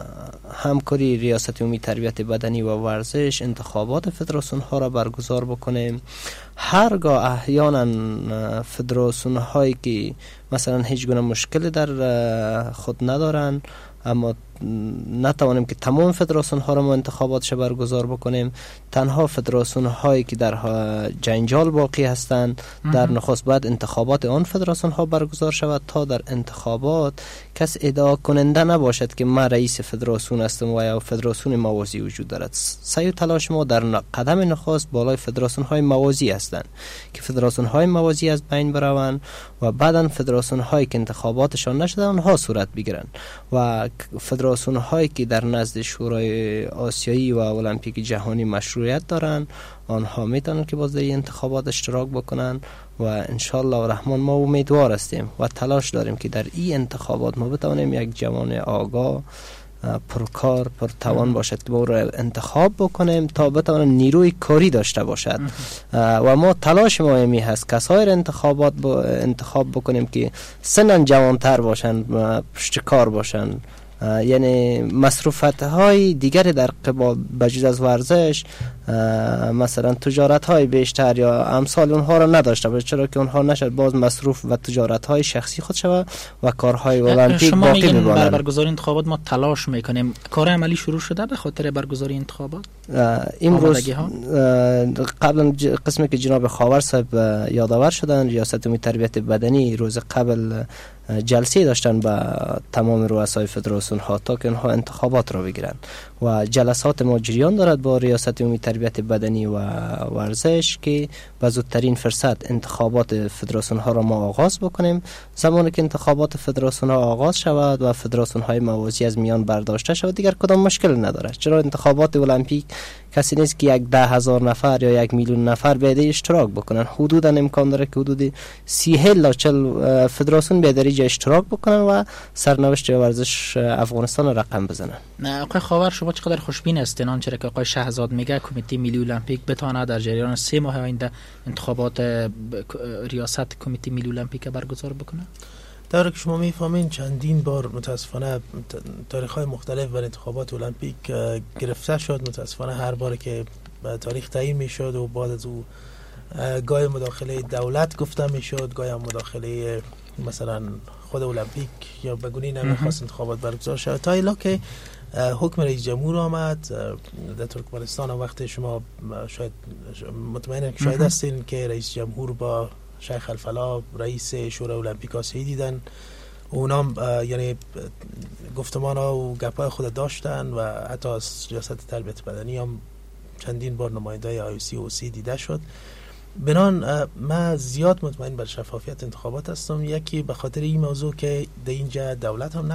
همکاری ریاست عمومی تربیت بدنی و ورزش انتخابات فدراسیون ها را برگزار بکنیم. هرگاه احیانا فدراسیون هایی که مثلا هیچ گونه مشکل در خود ندارن اما نتوانیم که تمام فدراسیون ها را ما انتخاباتش برگزار بکنیم، تنها فدراسیون هایی که در جنجال باقی هستند در نخست باید انتخابات آن فدراسیون ها برگزار شود تا در انتخابات کس ادعا کننده نباشد که من رئیس فدراسیون هستم و یا فدراسیون موازی وجود دارد. سعی و تلاش ما در قدم نخست بالای فدراسیون های موازی هستند که فدراسیون های موازی از بین بروند و بعدا فدراسیون هایی که انتخاباتشان نشده آنها صورت بگیرند و فدراسیون هایی که در نزد شورای آسیایی و المپیک جهانی مشروعیت دارند آنها میتونن که باز در این انتخابات اشتراک بکنن و انشالله و رحمان ما امیدوار هستیم و تلاش داریم که در این انتخابات ما بتوانیم یک جوان آگاه پرکار پرتوان باشد که با او را انتخاب بکنیم تا بتوانیم نیروی کاری داشته باشد و ما تلاش ما می هست کسایی را انتخاب بکنیم که سنن جوانتر باشند پشت کار باشند، یعنی مصروفات های دیگری در قبال بجز از ورزش مثلا تجارت های بیشتر یا امثال اونها را نداشته باشه، چرا که اونها نشد باز مصروف و تجارت های شخصی خود شود و کارهای المپیک باقی بماند. شما میگین برگزاری انتخابات ما تلاش میکنیم، کار عملی شروع شده به خاطر برگزاری انتخابات؟ امروز قبلا قسمی که جناب خاور صاحب یادآور شدن ریاست عمومی تربیت بدنی روز قبل جلسه داشتن با تمام رؤسای فدراسیون ها تا که اونها انتخابات را بگیرن و جلسات ما جریان دارد با ریاست عمومی تربیت بدنی و ورزش که به زودترین فرصت انتخابات فدراسیون ها را ما آغاز بکنیم. زمانی که انتخابات فدراسیون ها آغاز شود و فدراسیون های موازی از میان برداشته شود دیگر کدام مشکل نداره، چرا انتخابات المپیک کسی نیست که 10,000 نفر یا 1,000,000 نفر بیاد اشتراک بکنن، حدودا امکان داره که حدود 30 تا 40 فدراسیون بیاد اشتراک بکنن و سرنوشت ورزش افغانستان را رقم بزنن. نه آقای خاور شما چقدر خوشبین هستین آنچه که آقای شهزاد میگه کمیته ملی المپیک بتونه در جریان 3 ماه آینده انتخابات ریاست کمیته ملی المپیک برگزار بکنه؟ طوری که شما میفهمین چندین بار متاسفانه تاریخ‌های مختلف بر انتخابات المپیک گرفته شد. متاسفانه هر بار که تاریخ تعیین میشد و بعد از او گاهی مداخله دولت گفته میشد، گاهی هم مداخله مثلا خود المپیک یا بگونی نمیخواست انتخابات برگزار شد تا الا که حکم رئیس جمهور آمد در ترکمنستان. وقت شما شاید مطمئنم که شاید هستین که رئیس جمهور با شیخ الفلا رئیس شورای المپیک آسیایی دیدن، اونام یعنی گفتمان ها و گپای خود داشتن و حتی از ریاست تربیت بدنی هم چندین بار نماینده IOC و OC دیده شد. بنان من زیاد مطمئن بر شفافیت انتخابات هستم، یکی به خاطر این موضوع که در اینجا دولت هم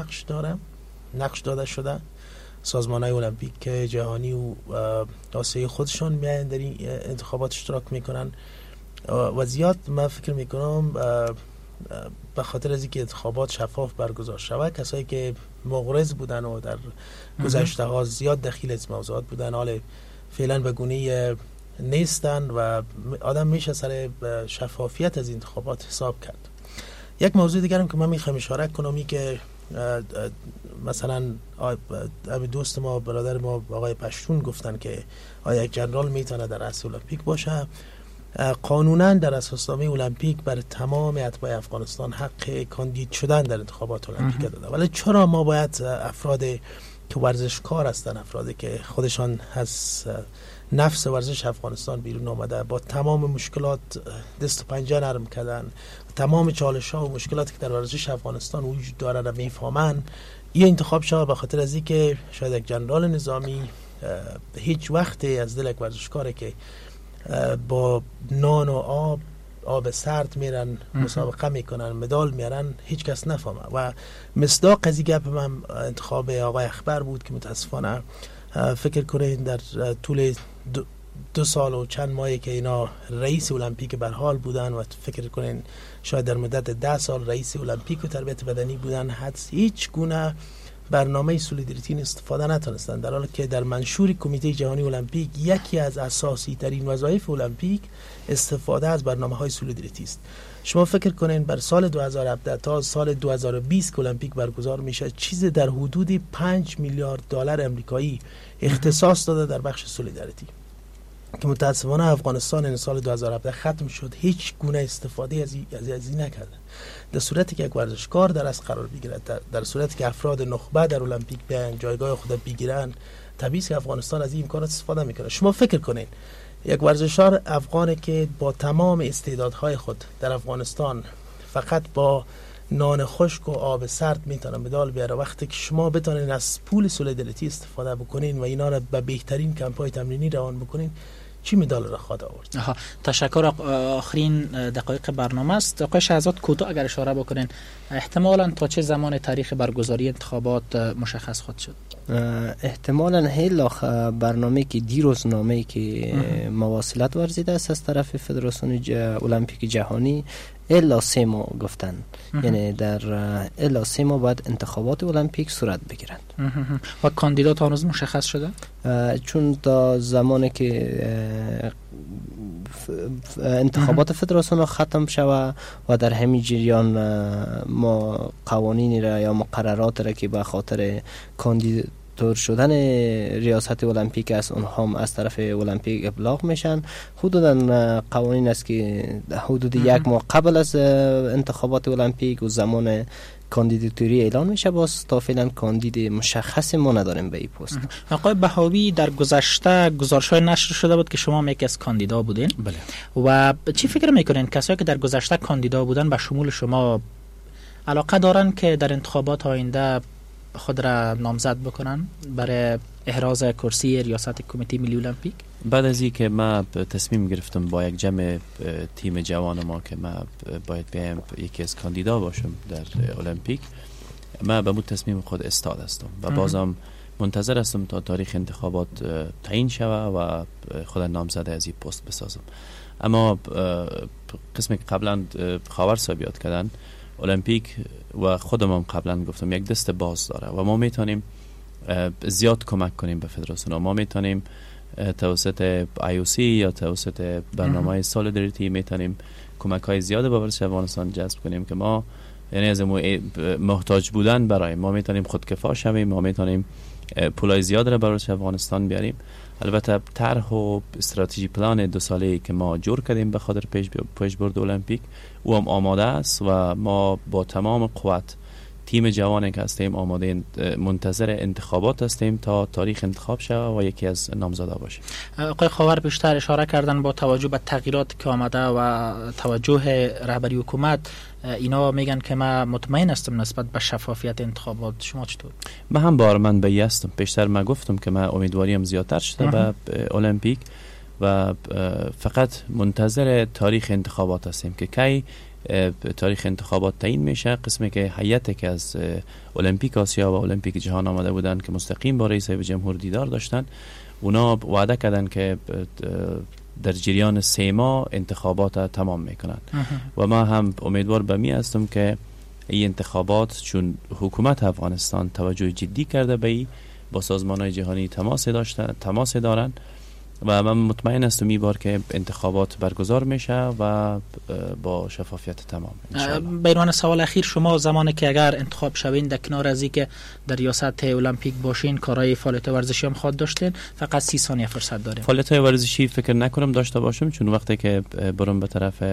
نقش داده شده، سازمان‌های المپیک جهانی و آسیایی خودشان میاین در این انتخابات اشتراک میکنن و زیاد من فکر میکنم به خاطر از اینکه انتخابات شفاف برگزار شود کسایی که مغرض بودن و در گذشته ها زیاد دخیل از موضوعات بودن حال فعلا به گونه نیستن و آدم میشه سر شفافیت از انتخابات حساب کرد. یک موضوع دیگر هم که من میخوام اشاره کنم این که مثلا دوست ما برادر ما آقای پشتون گفتن که آیا یک جنرال میتونه در رأس المپیک باشه. قانونا در اساسنامه المپیک بر تمام اتباع افغانستان حق کاندید شدن در انتخابات المپیک داده، ولی چرا ما باید افراد که ورزشکار هستن، افرادی که خودشان از نفس ورزش افغانستان بیرون آمده با تمام مشکلات دست و پنجه نرم کردن، تمام چالش ها و مشکلاتی که در ورزش افغانستان وجود داره را میفهمن، این انتخاب شد به خاطر از اینکه شاید یک جنرال نظامی هیچ وقتی از دل یک ورزشکاری که با نان و آب سرد میرن مسابقه میکنن مدال میارن هیچ کس نفهمه و مصداق از این گپ من انتخاب آقای اخبر بود که متاسفانه فکر کنید در طول 2 سال و چند ماهی که اینا رئیس المپیک به حال بودن و فکر کنید شاید در مدت 10 سال رئیس المپیک و تربیت بدنی بودن هیچ گونه برنامه سولیداریتی استفاده نتونستن، در حالی که در منشور کمیته جهانی المپیک یکی از اساسی ترین وظایف المپیک استفاده از برنامه‌های سولیداریتی است. شما فکر کنین بر سال 2017 تا سال 2020 که المپیک برگزار میشه چیز در حدود 5 میلیارد دلار آمریکایی اختصاص داده در بخش سولیداریتی که متاسفانه افغانستان این سال 2017 ختم شد، هیچ گونه استفاده از این نکرده. در صورتی که یک ورزشکار در از قرار بگیرد، در صورتی که افراد نخبه در المپیک بیان جایگاه خود بگیرن، طبیعی است که افغانستان از این امکانات استفاده میکنه. شما فکر کنین یک ورزشکار افغانی که با تمام استعدادهای خود در افغانستان فقط با نان خشک و آب سرد میتونه مدال بیاره، وقتی که شما بتونین از پول سولیداریتی استفاده بکنین و اینا را به بهترین کمپ‌های تمرینی روان بکنین، چی مدال را خواهد آورد؟ تشکر. آخرین دقایق برنامه است. آقای شهزاد کوتاه اگر اشاره بکنین احتمالاً تا چه زمان تاریخ برگزاری انتخابات مشخص خواهد شد؟ احتمالاً هیلا برنامه که دیروز نامه که مواصلت ورزیده است از طرف فدراسیون المپیک جهانی الا 3 ماه گفتن، یعنی در الا 3 ماه بعد انتخابات المپیک صورت بگیرند. و کاندیدات هنوز مشخص شده؟ چون تا زمانی که انتخابات فدراسیون ختم شود و در همین جریان ما قوانینی را یا مقررات را که به خاطر کاندیداتور شدن ریاست المپیک است اونها هم از طرف المپیک ابلاغ میشن. حدودا قوانین است که حدود 1 ماه قبل از انتخابات المپیک و زمان کاندیداتوری اعلان میشه. باز تا فعلا کاندید مشخص ما نداریم به این پست. آقای بهاوی، در گذشته گزارش‌های نشر شده بود که شما هم یکی از کاندیدا بودین. بله. و چی فکر میکنین کسایی که در گذشته کاندیدا بودن به شمول شما علاقه دارن که در انتخابات آینده خود را نامزد بکنن برای احراز کرسی ریاست کمیته ملی المپیک؟ بعد از اینکه ما تصمیم گرفتم با یک جمع تیم جوان ما که ما باید بیایم یکی از کاندیدا باشم در المپیک، ما به مود تصمیم خود استاد هستم و بازم منتظر هستم تا تاریخ انتخابات تعیین شود و خود نامزد از این پست بسازم. اما قسمی که قبلا خاور ثابت کردن، المپیک و خودم هم قبلا گفتم یک دست باز داره و ما میتونیم زیاد کمک کنیم به فدراسیون. ما میتونیم توسط IOC یا توسط برنامه سولیداریتی میتونیم کمک های زیاد به ورزش افغانستان جذب کنیم که ما یعنی از محتاج بودن برای ما میتونیم خودکفا شویم، ما میتونیم پولای زیاد را برای افغانستان بیاریم. البته طرح و استراتژی پلان 2 ساله‌ای که ما جور کردیم به خاطر پیشبرد المپیک او هم آماده است و ما با تمام قوت تیم جوانی که هستیم آماده منتظر انتخابات هستیم تا تاریخ انتخاب شود و یکی از نامزدا باشیم. آقای خاور بیشتر اشاره کردن با توجه به تغییرات که آمده و توجه رهبری حکومت، اینا میگن که ما مطمئن هستم نسبت به شفافیت انتخابات. شما چطور؟ من به این هستم. پیشتر ما گفتم که ما امیدواریم زیادتر شده به المپیک و فقط منتظر تاریخ انتخابات هستیم که کی تاریخ انتخابات تعیین میشه. قسمی که هیئتی که از المپیک آسیا و المپیک جهان آمده بودن که مستقیم با رئیس جمهور دیدار داشتن، اونا وعده کردن که در جریان 3 ماه انتخابات تمام میکنن و ما هم امیدوار به می هستم که این انتخابات، چون حکومت افغانستان توجه جدی کرده به این، با سازمان‌های جهانی تماس دارن و من مطمئن هستم این بار که انتخابات برگزار میشه و با شفافیت تمام انشاءالله. بیرون سوال اخیر، شما زمانی که اگر انتخاب شوین در کنار از اینکه در ریاست المپیک باشین کارهای فعالیت ورزشی هم خواهد داشتین، فقط 30 ثانیه فرصت داریم. فعالیت ورزشی فکر نکنم داشته باشم، چون وقتی که برم به طرف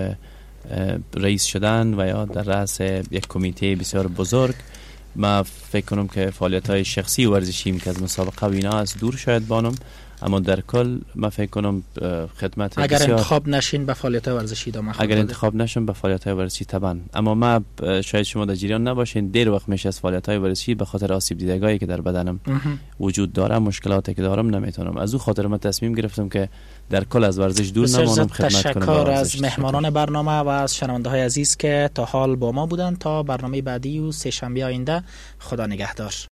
رئیس شدن و یا در رأس یک کمیته بسیار بزرگ، ما فکر کنم که فعالیت‌های شخصی ورزشی که از مسابقه و اینا از دور شاید بانم، اما در کل ما فکر کنم خدمت اگر انتخاب نشین به فعالیت ورزشی ادامه خواهد. اگر انتخاب نشم به فعالیت ورزشی طبعا، اما ما شاید شما در جریان نباشین دیر وقت میشه از فعالیت ورزشی به خاطر آسیب دیدگاهی که در بدنم وجود داره، مشکلاتی که دارم نمیتونم. از او خاطر من تصمیم گرفتم که در کل از ورزش دور نمانم، خدمت کنم. تشکر از مهمانان برنامه و از شنونده‌های عزیز که تا حال با ما بودند. تا برنامه بعدی و سه شنبه آینده، خدا نگهدار.